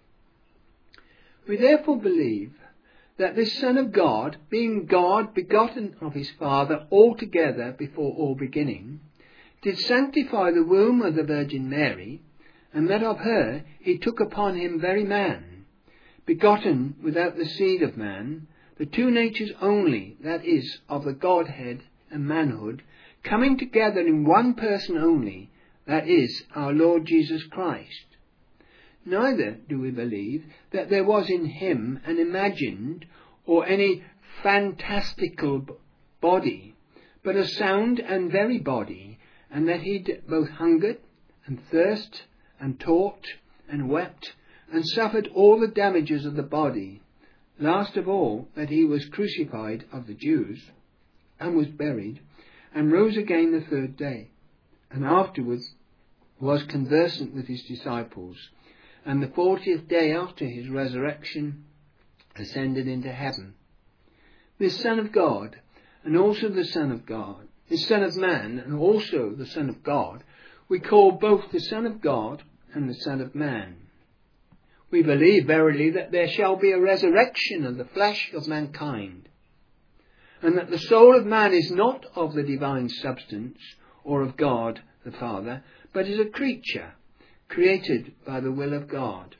We therefore believe that this Son of God, being God begotten of his Father altogether before all beginning, did sanctify the womb of the Virgin Mary, and that of her he took upon him very man, begotten without the seed of man, the two natures only, that is, of the Godhead and manhood, coming together in one person only, that is, our Lord Jesus Christ. Neither do we believe that there was in him an imagined or any fantastical body, but a sound and very body, and that he both hungered and thirsted and taught and wept and suffered all the damages of the body, last of all that he was crucified of the Jews, and was buried, and rose again the third day, and afterwards was conversant with his disciples, and the fortieth day after his resurrection ascended into heaven. This Son of God, and also the Son of God, this Son of Man, and also the Son of God, we call both the Son of God and the Son of Man. We believe verily that there shall be a resurrection of the flesh of mankind, and that the soul of man is not of the divine substance or of God the Father, but is a creature created by the will of God.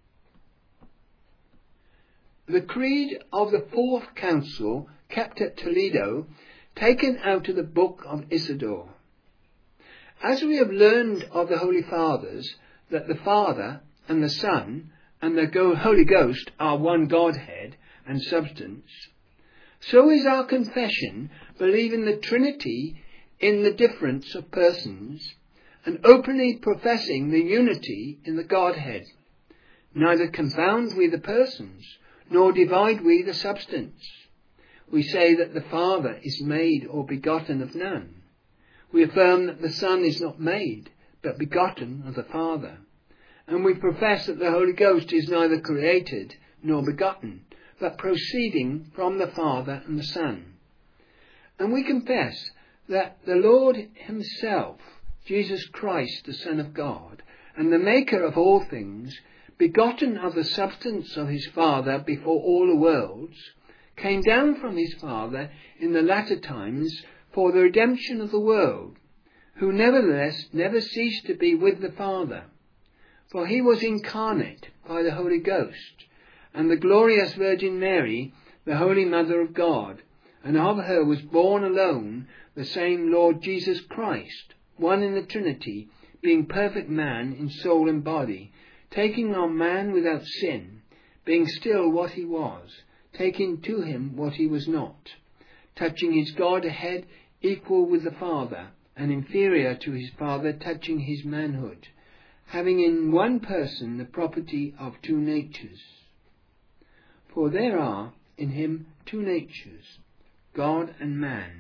The creed of the Fourth Council, kept at Toledo, taken out of the Book of Isidore. As we have learned of the Holy Fathers that the Father and the Son and the Holy Ghost are one Godhead and substance, so is our confession believing the Trinity in the difference of persons, and openly professing the unity in the Godhead. Neither confound we the persons, nor divide we the substance. We say that the Father is made or begotten of none. We affirm that the Son is not made, but begotten of the Father. And we profess that the Holy Ghost is neither created nor begotten, but proceeding from the Father and the Son. And we confess that the Lord himself, Jesus Christ, the Son of God, and the Maker of all things, begotten of the substance of his Father before all the worlds, came down from his Father in the latter times for the redemption of the world, who nevertheless never ceased to be with the Father. For he was incarnate by the Holy Ghost, and the glorious Virgin Mary, the Holy Mother of God, and of her was born alone the same Lord Jesus Christ, one in the Trinity, being perfect man in soul and body, taking on man without sin, being still what he was, taking to him what he was not, touching his Godhead equal with the Father, and inferior to his Father touching his manhood, having in one person the property of two natures. For there are in him two natures, God and man,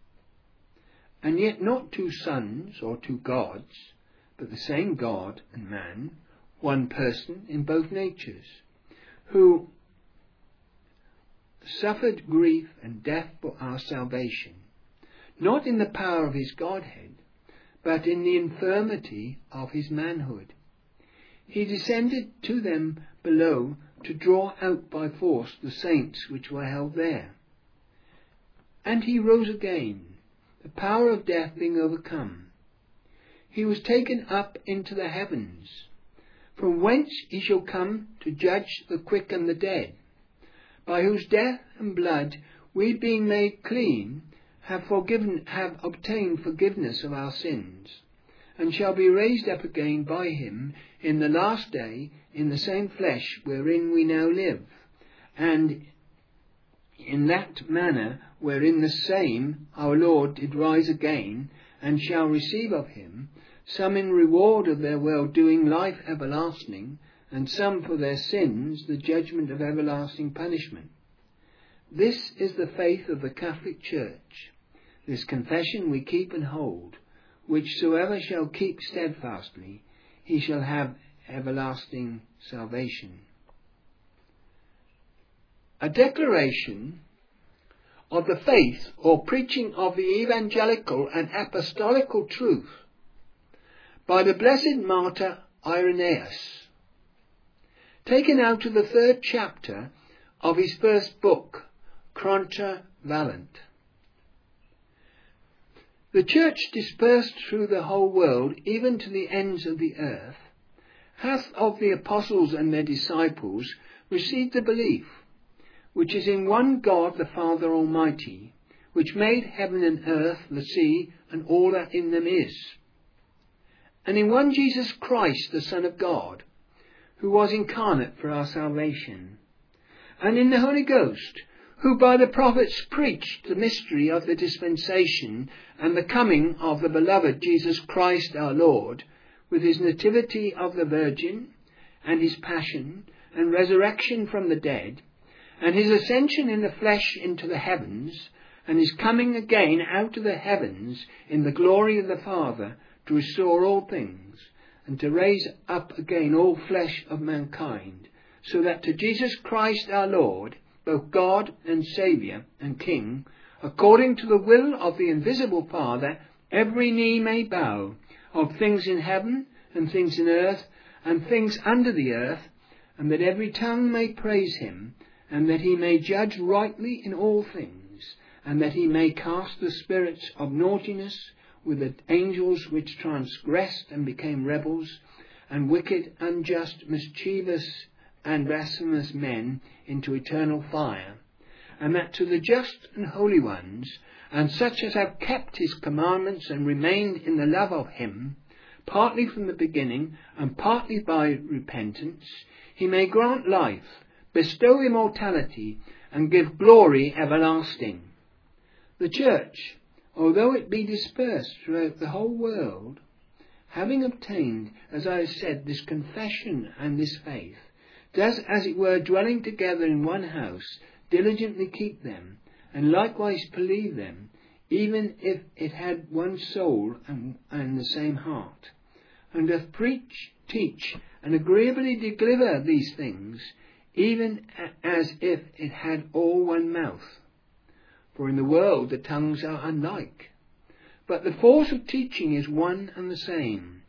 and yet not two sons or two gods, but the same God and man, one person in both natures, who suffered grief and death for our salvation, not in the power of his Godhead, but in the infirmity of his manhood. He descended to them below to draw out by force the saints which were held there. And he rose again, the power of death being overcome. He was taken up into the heavens, from whence he shall come to judge the quick and the dead, by whose death and blood we, being made clean, have forgiven, have obtained forgiveness of our sins, and shall be raised up again by him in the last day in the same flesh wherein we now live, and in that manner wherein the same our Lord did rise again, and shall receive of him some in reward of their well-doing life everlasting, and some for their sins the judgment of everlasting punishment. This is the faith of the Catholic Church. This confession we keep and hold, whichsoever shall keep steadfastly, he shall have everlasting salvation. A declaration of the faith or preaching of the evangelical and apostolical truth by the blessed martyr Irenaeus, taken out of the third chapter of his first book, Contra Valent. The Church, dispersed through the whole world, even to the ends of the earth, hath of the apostles and their disciples received the belief, which is in one God the Father Almighty, which made heaven and earth, the sea, and all that in them is, and in one Jesus Christ, the Son of God, who was incarnate for our salvation, and in the Holy Ghost, who by the prophets preached the mystery of the dispensation and the coming of the beloved Jesus Christ our Lord, with his nativity of the Virgin, and his passion and resurrection from the dead, and his ascension in the flesh into the heavens, and his coming again out of the heavens in the glory of the Father to restore all things, and to raise up again all flesh of mankind, so that to Jesus Christ our Lord, both God and Saviour and King, according to the will of the invisible Father, every knee may bow, of things in heaven and things in earth and things under the earth, and that every tongue may praise him, and that he may judge rightly in all things, and that he may cast the spirits of naughtiness with the angels which transgressed and became rebels, and wicked, unjust, mischievous, and blasphemous men into eternal fire, and that to the just and holy ones, and such as have kept his commandments and remained in the love of him, partly from the beginning and partly by repentance, he may grant life, bestow immortality, and give glory everlasting. The church, although it be dispersed throughout the whole world, having obtained, as I have said, this confession and this faith, does, as it were, dwelling together in one house, diligently keep them, and likewise believe them, even if it had one soul and, and the same heart, and doth preach, teach, and agreeably deliver these things, even as if it had all one mouth. For in the world the tongues are unlike, but the force of teaching is one and the same.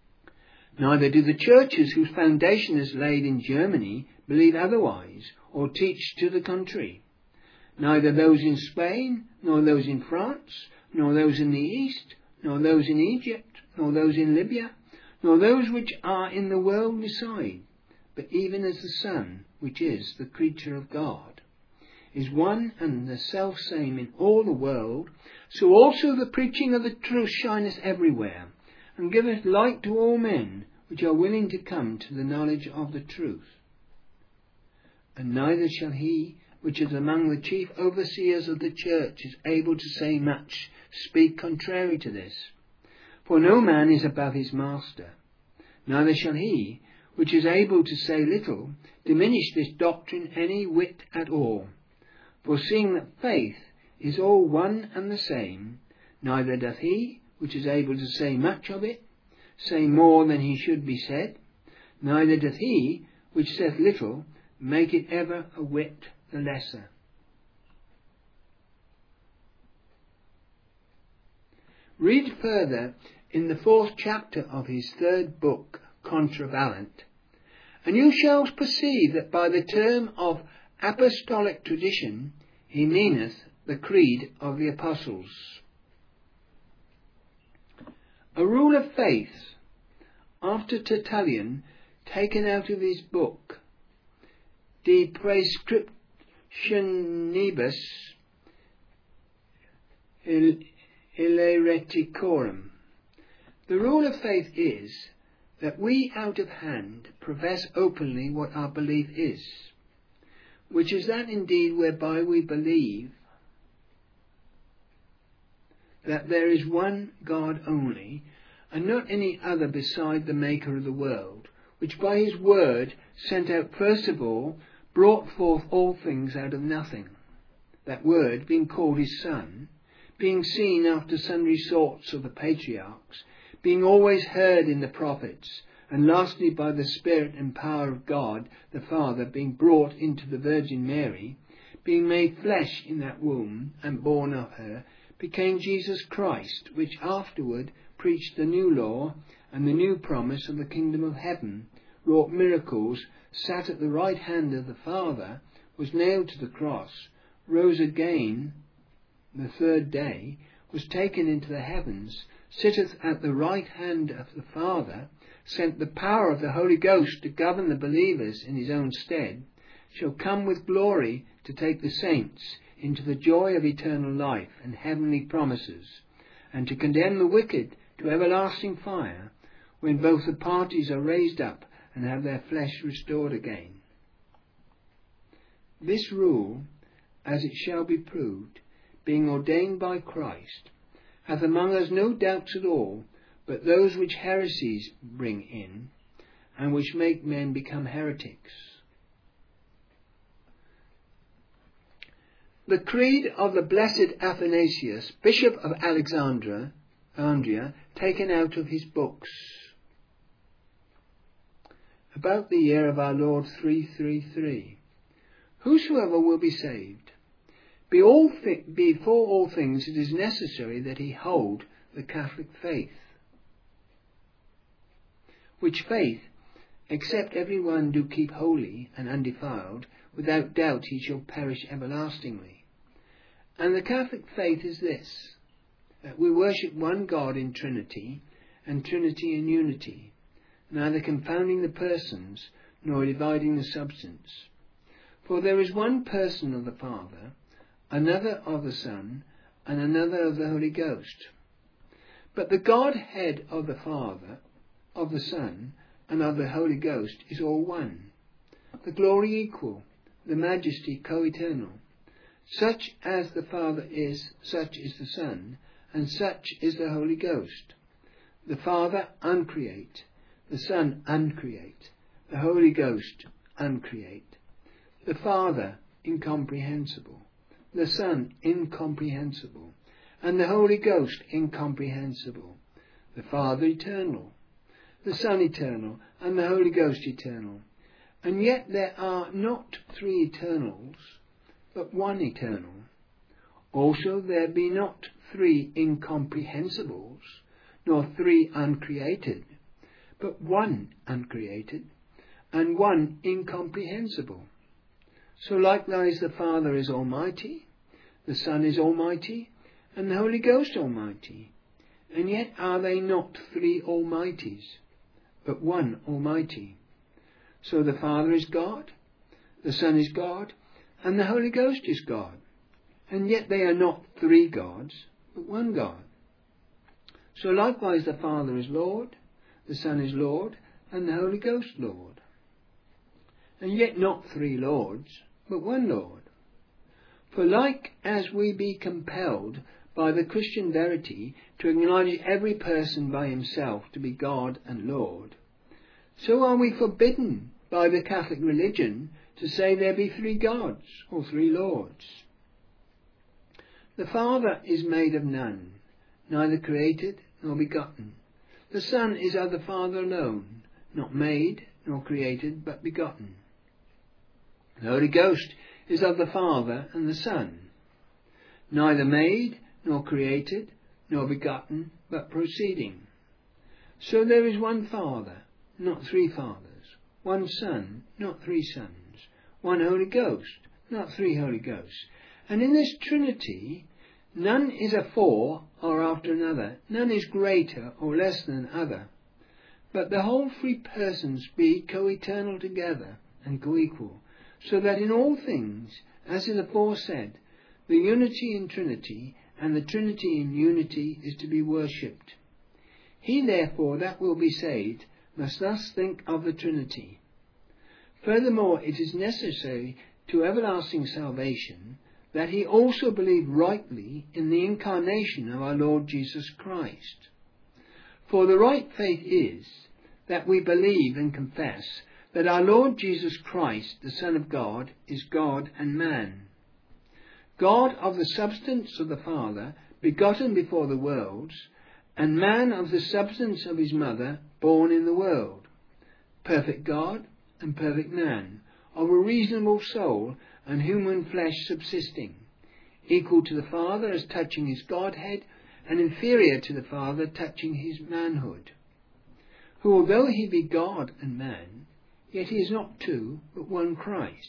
Neither do the churches whose foundation is laid in Germany believe otherwise, or teach to the contrary. Neither those in Spain, nor those in France, nor those in the East, nor those in Egypt, nor those in Libya, nor those which are in the world beside, but even as the Son, which is the creature of God, is one and the selfsame in all the world, so also the preaching of the truth shineth everywhere, and giveth light to all men which are willing to come to the knowledge of the truth. And neither shall he which is among the chief overseers of the church is able to say much speak contrary to this. For no man is above his master. Neither shall he which is able to say little diminish this doctrine any whit at all. For seeing that faith is all one and the same, neither doth he which is able to say much of it say more than he should be said, neither doth he which saith little make it ever a whit the lesser. Read further in the fourth chapter of his third book, Contravalent, and you shall perceive that by the term of apostolic tradition he meaneth the creed of the apostles. A rule of faith, after Tertullian, taken out of his book De Praescriptionibus Illereticorum. The rule of faith is that we out of hand profess openly what our belief is, which is that indeed whereby we believe that there is one God only, and not any other beside the Maker of the world, which by his word sent out first of all, brought forth all things out of nothing, that word being called his Son, being seen after sundry sorts of the patriarchs, being always heard in the prophets, and lastly by the Spirit and power of God the Father, being brought into the Virgin Mary, being made flesh in that womb, and born of her, became Jesus Christ, which afterward preached the new law and the new promise of the kingdom of heaven, wrought miracles, sat at the right hand of the Father, was nailed to the cross, rose again the third day, was taken into the heavens, sitteth at the right hand of the Father, sent the power of the Holy Ghost to govern the believers in his own stead, shall come with glory to take the saints into the joy of eternal life and heavenly promises, and to condemn the wicked to everlasting fire, when both the parties are raised up and have their flesh restored again. This rule, as it shall be proved, being ordained by Christ, hath among us no doubts at all, but those which heresies bring in, and which make men become heretics. The creed of the blessed Athanasius, Bishop of Alexandria, Andria, taken out of his books. About the year of our Lord three thirty-three. Whosoever will be saved, be all thi- before all things it is necessary that he hold the Catholic faith. Which faith, except every one do keep holy and undefiled, without doubt he shall perish everlastingly. And the Catholic faith is this, that we worship one God in Trinity, and Trinity in unity, neither confounding the persons, nor dividing the substance. For there is one person of the Father, another of the Son, and another of the Holy Ghost. But the Godhead of the Father, of the Son, and of the Holy Ghost is all one, the glory equal, the majesty co-eternal. Such as the Father is, such is the Son, and such is the Holy Ghost. The Father uncreate, the Son uncreate, the Holy Ghost uncreate. The Father incomprehensible, the Son incomprehensible, and the Holy Ghost incomprehensible. The Father eternal, the Son eternal, and the Holy Ghost eternal. And yet there are not three eternals, but one eternal. Also there be not three incomprehensibles, nor three uncreated, but one uncreated, and one incomprehensible. So likewise the Father is almighty, the Son is almighty, and the Holy Ghost almighty. And yet are they not three almighties, but one almighty. So the Father is God, the Son is God, and the Holy Ghost is God. And yet they are not three gods, but one God. So likewise the Father is Lord, the Son is Lord, and the Holy Ghost Lord. And yet not three Lords, but one Lord. For like as we be compelled by the Christian verity to acknowledge every person by himself to be God and Lord, so are we forbidden by the Catholic religion to say there be three gods or three Lords. The Father is made of none, neither created nor begotten. The Son is of the Father alone, not made nor created, but begotten. The Holy Ghost is of the Father and the Son, neither made nor created nor begotten, but proceeding. So there is one Father, not three fathers, one Son, not three sons, one Holy Ghost, not three Holy Ghosts. And in this Trinity, none is afore or after another, none is greater or less than other, but the whole three persons be co-eternal together and co-equal, so that in all things, as is aforesaid, the unity in Trinity and the Trinity in unity is to be worshipped. He therefore that will be saved must thus think of the Trinity. Furthermore, it is necessary to everlasting salvation that he also believe rightly in the incarnation of our Lord Jesus Christ. For the right faith is that we believe and confess that our Lord Jesus Christ, the Son of God, is God and man. God of the substance of the Father, begotten before the worlds, and man of the substance of his mother, born in the world. Perfect God and perfect man, of a reasonable soul and human flesh subsisting, equal to the Father as touching his Godhead, and inferior to the Father touching his manhood. Who, although he be God and man, yet he is not two, but one Christ.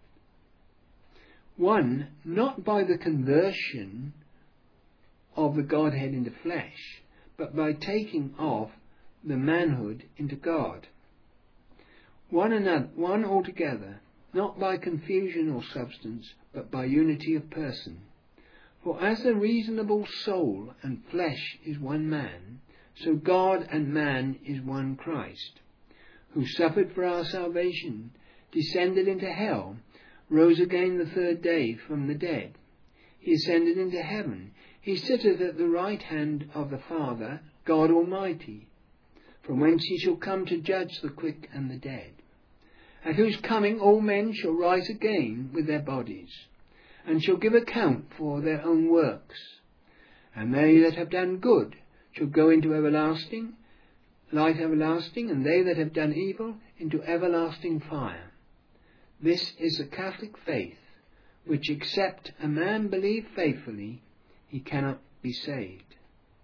One, not by the conversion of the Godhead into flesh, but by taking off the manhood into God. One another, one altogether, not by confusion or substance, but by unity of person. For as the reasonable soul and flesh is one man, so God and man is one Christ, who suffered for our salvation, descended into hell, rose again the third day from the dead. He ascended into heaven. He sitteth at the right hand of the Father, God Almighty, from whence he shall come to judge the quick and the dead, at whose coming all men shall rise again with their bodies, and shall give account for their own works. And they that have done good shall go into everlasting life everlasting, and they that have done evil into everlasting fire. This is the Catholic faith, which except a man believe faithfully, he cannot be saved.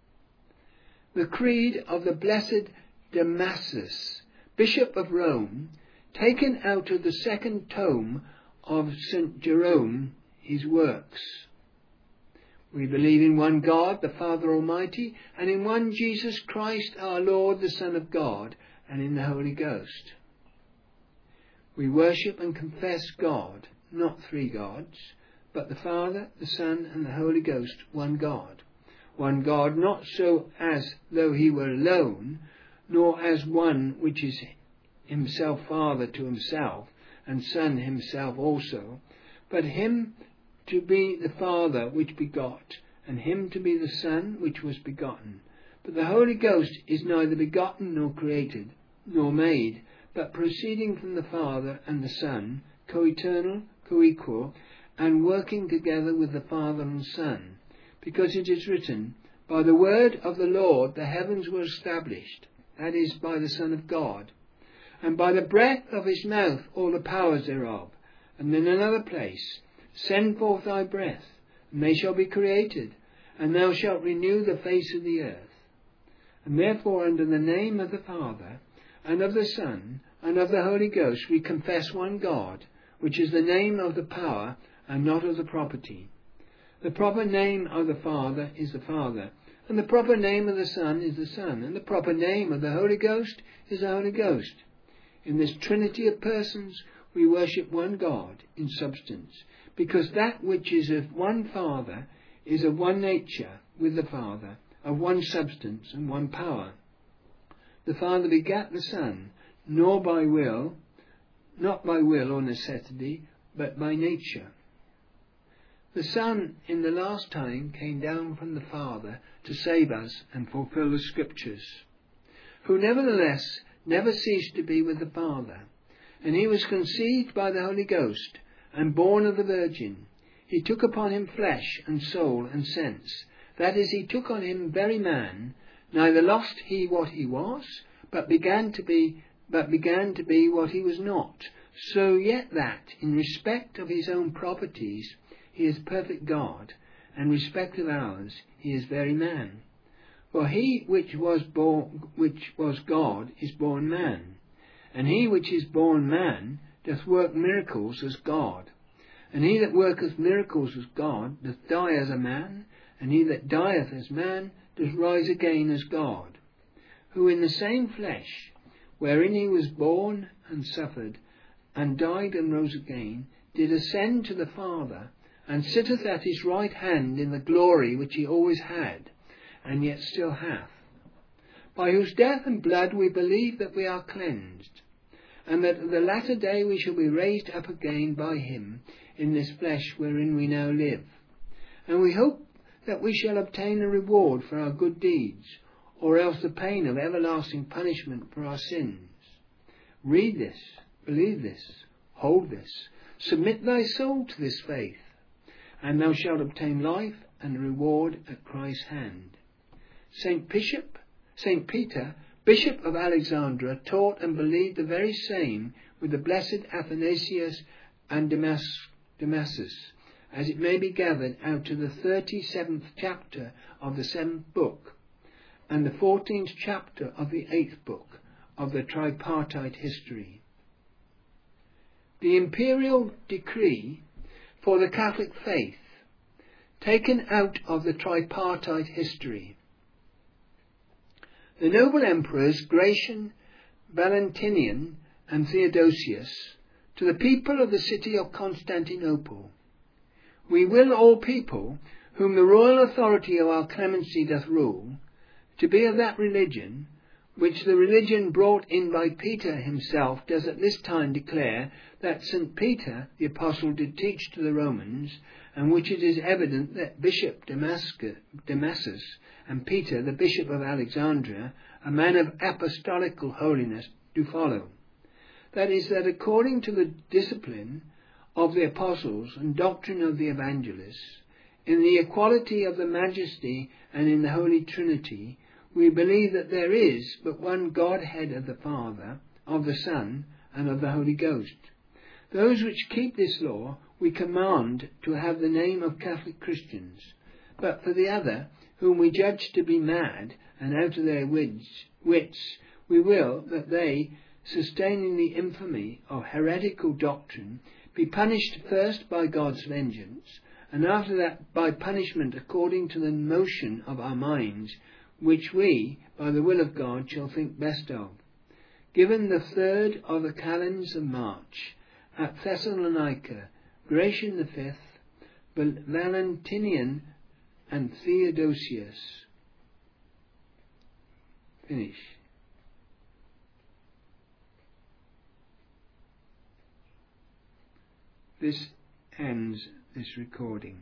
The creed of the blessed Damasus, Bishop of Rome, taken out of the second tome of Saint Jerome, his works. We believe in one God, the Father Almighty, and in one Jesus Christ, our Lord, the Son of God, and in the Holy Ghost. We worship and confess God, not three gods, but the Father, the Son, and the Holy Ghost, one God. One God, not so as though he were alone, nor as one which is himself Father to himself, and Son himself also, but him to be the Father which begot, and him to be the Son which was begotten. But the Holy Ghost is neither begotten nor created, nor made, but proceeding from the Father and the Son, co-eternal, co-equal, and working together with the Father and Son. Because it is written, by the word of the Lord the heavens were established, that is, by the Son of God, and by the breath of his mouth all the powers thereof. And in another place, send forth thy breath, and they shall be created, and thou shalt renew the face of the earth. And therefore under the name of the Father, and of the Son, and of the Holy Ghost, we confess one God, which is the name of the power, and not of the property. The proper name of the Father is the Father, and the proper name of the Son is the Son, and the proper name of the Holy Ghost is the Holy Ghost. In this trinity of persons we worship one God in substance, because that which is of one Father is of one nature with the Father, of one substance and one power. The Father begat the Son, nor by will, not by will or necessity, but by nature. The Son in the last time came down from the Father to save us and fulfill the Scriptures, who nevertheless never ceased to be with the Father. And he was conceived by the Holy Ghost, and born of the Virgin. He took upon him flesh and soul and sense, that is, he took on him very man, neither lost he what he was, but began to be but began to be what he was not, so yet that, in respect of his own properties, he is perfect God, and in respect of ours, he is very man. For he which was born, which was God is born man, and he which is born man doth work miracles as God. And he that worketh miracles as God doth die as a man, and he that dieth as man doth rise again as God, who in the same flesh, wherein he was born and suffered, and died and rose again, did ascend to the Father, and sitteth at his right hand in the glory which he always had, and yet still hath, by whose death and blood we believe that we are cleansed, and that at the latter day we shall be raised up again by him in this flesh wherein we now live. And we hope that we shall obtain a reward for our good deeds, or else the pain of everlasting punishment for our sins. Read this, believe this, hold this, submit thy soul to this faith, and thou shalt obtain life and reward at Christ's hand. Saint Bishop, Saint Peter, Bishop of Alexandria, taught and believed the very same with the blessed Athanasius and Damas, Damasus, as it may be gathered out of the thirty-seventh chapter of the seventh book, and the fourteenth chapter of the eighth book of the tripartite history. The imperial decree for the Catholic faith, taken out of the tripartite history. The noble emperors Gratian, Valentinian, and Theodosius, to the people of the city of Constantinople, we will all people, whom the royal authority of our clemency doth rule, to be of that religion, which the religion brought in by Peter himself does at this time declare that Saint Peter the Apostle did teach to the Romans, and which it is evident that Bishop Damascus, Damasus and Peter, the Bishop of Alexandria, a man of apostolical holiness, do follow. That is, that according to the discipline of the apostles and doctrine of the evangelists, in the equality of the majesty and in the Holy Trinity, we believe that there is but one Godhead of the Father, of the Son, and of the Holy Ghost. Those which keep this law we command to have the name of Catholic Christians, but for the other, whom we judge to be mad and out of their wits, wits we will that they, sustaining the infamy of heretical doctrine, be punished first by God's vengeance, and after that by punishment according to the motion of our minds, which we, by the will of God, shall think best of. Given the third of the calends of March, at Thessalonica, Gratian the fifth, Valentinian and Theodosius. Finish. This ends this recording.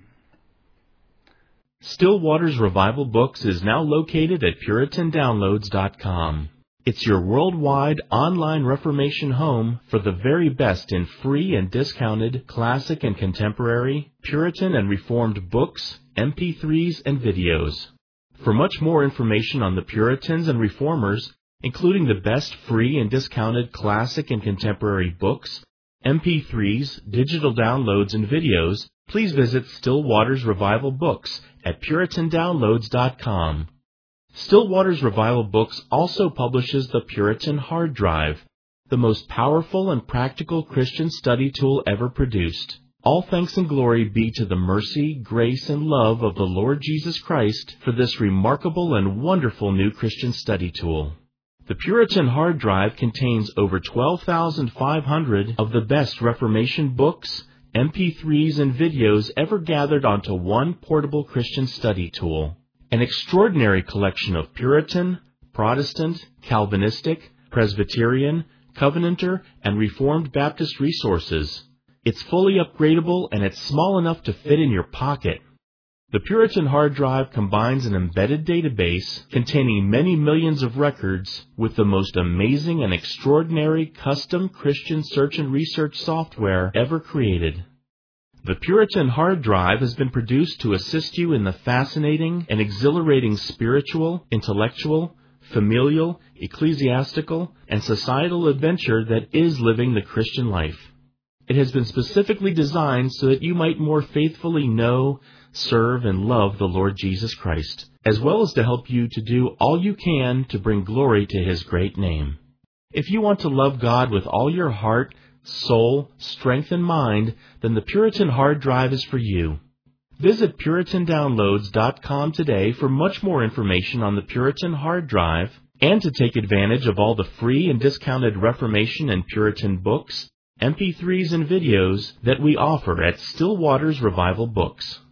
Still Waters Revival Books is now located at Puritan Downloads dot com. It's your worldwide online Reformation home for the very best in free and discounted classic and contemporary, Puritan and Reformed books, M P threes, and videos. For much more information on the Puritans and Reformers, including the best free and discounted classic and contemporary books, M P threes, digital downloads, and videos, please visit Still Waters Revival Books at Puritan Downloads dot com. Still Waters Revival Books also publishes the Puritan Hard Drive, the most powerful and practical Christian study tool ever produced. All thanks and glory be to the mercy, grace, and love of the Lord Jesus Christ for this remarkable and wonderful new Christian study tool. The Puritan Hard Drive contains over twelve thousand five hundred of the best Reformation books, M P threes, and videos ever gathered onto one portable Christian study tool. An extraordinary collection of Puritan, Protestant, Calvinistic, Presbyterian, Covenanter, and Reformed Baptist resources. It's fully upgradable and it's small enough to fit in your pocket. The Puritan Hard Drive combines an embedded database containing many millions of records with the most amazing and extraordinary custom Christian search and research software ever created. The Puritan Hard Drive has been produced to assist you in the fascinating and exhilarating spiritual, intellectual, familial, ecclesiastical, and societal adventure that is living the Christian life. It has been specifically designed so that you might more faithfully know, serve, and love the Lord Jesus Christ, as well as to help you to do all you can to bring glory to His great name. If you want to love God with all your heart, soul, strength, and mind, then the Puritan Hard Drive is for you. Visit Puritan Downloads dot com today for much more information on the Puritan Hard Drive and to take advantage of all the free and discounted Reformation and Puritan books, M P threes, and videos that we offer at Still Waters Revival Books.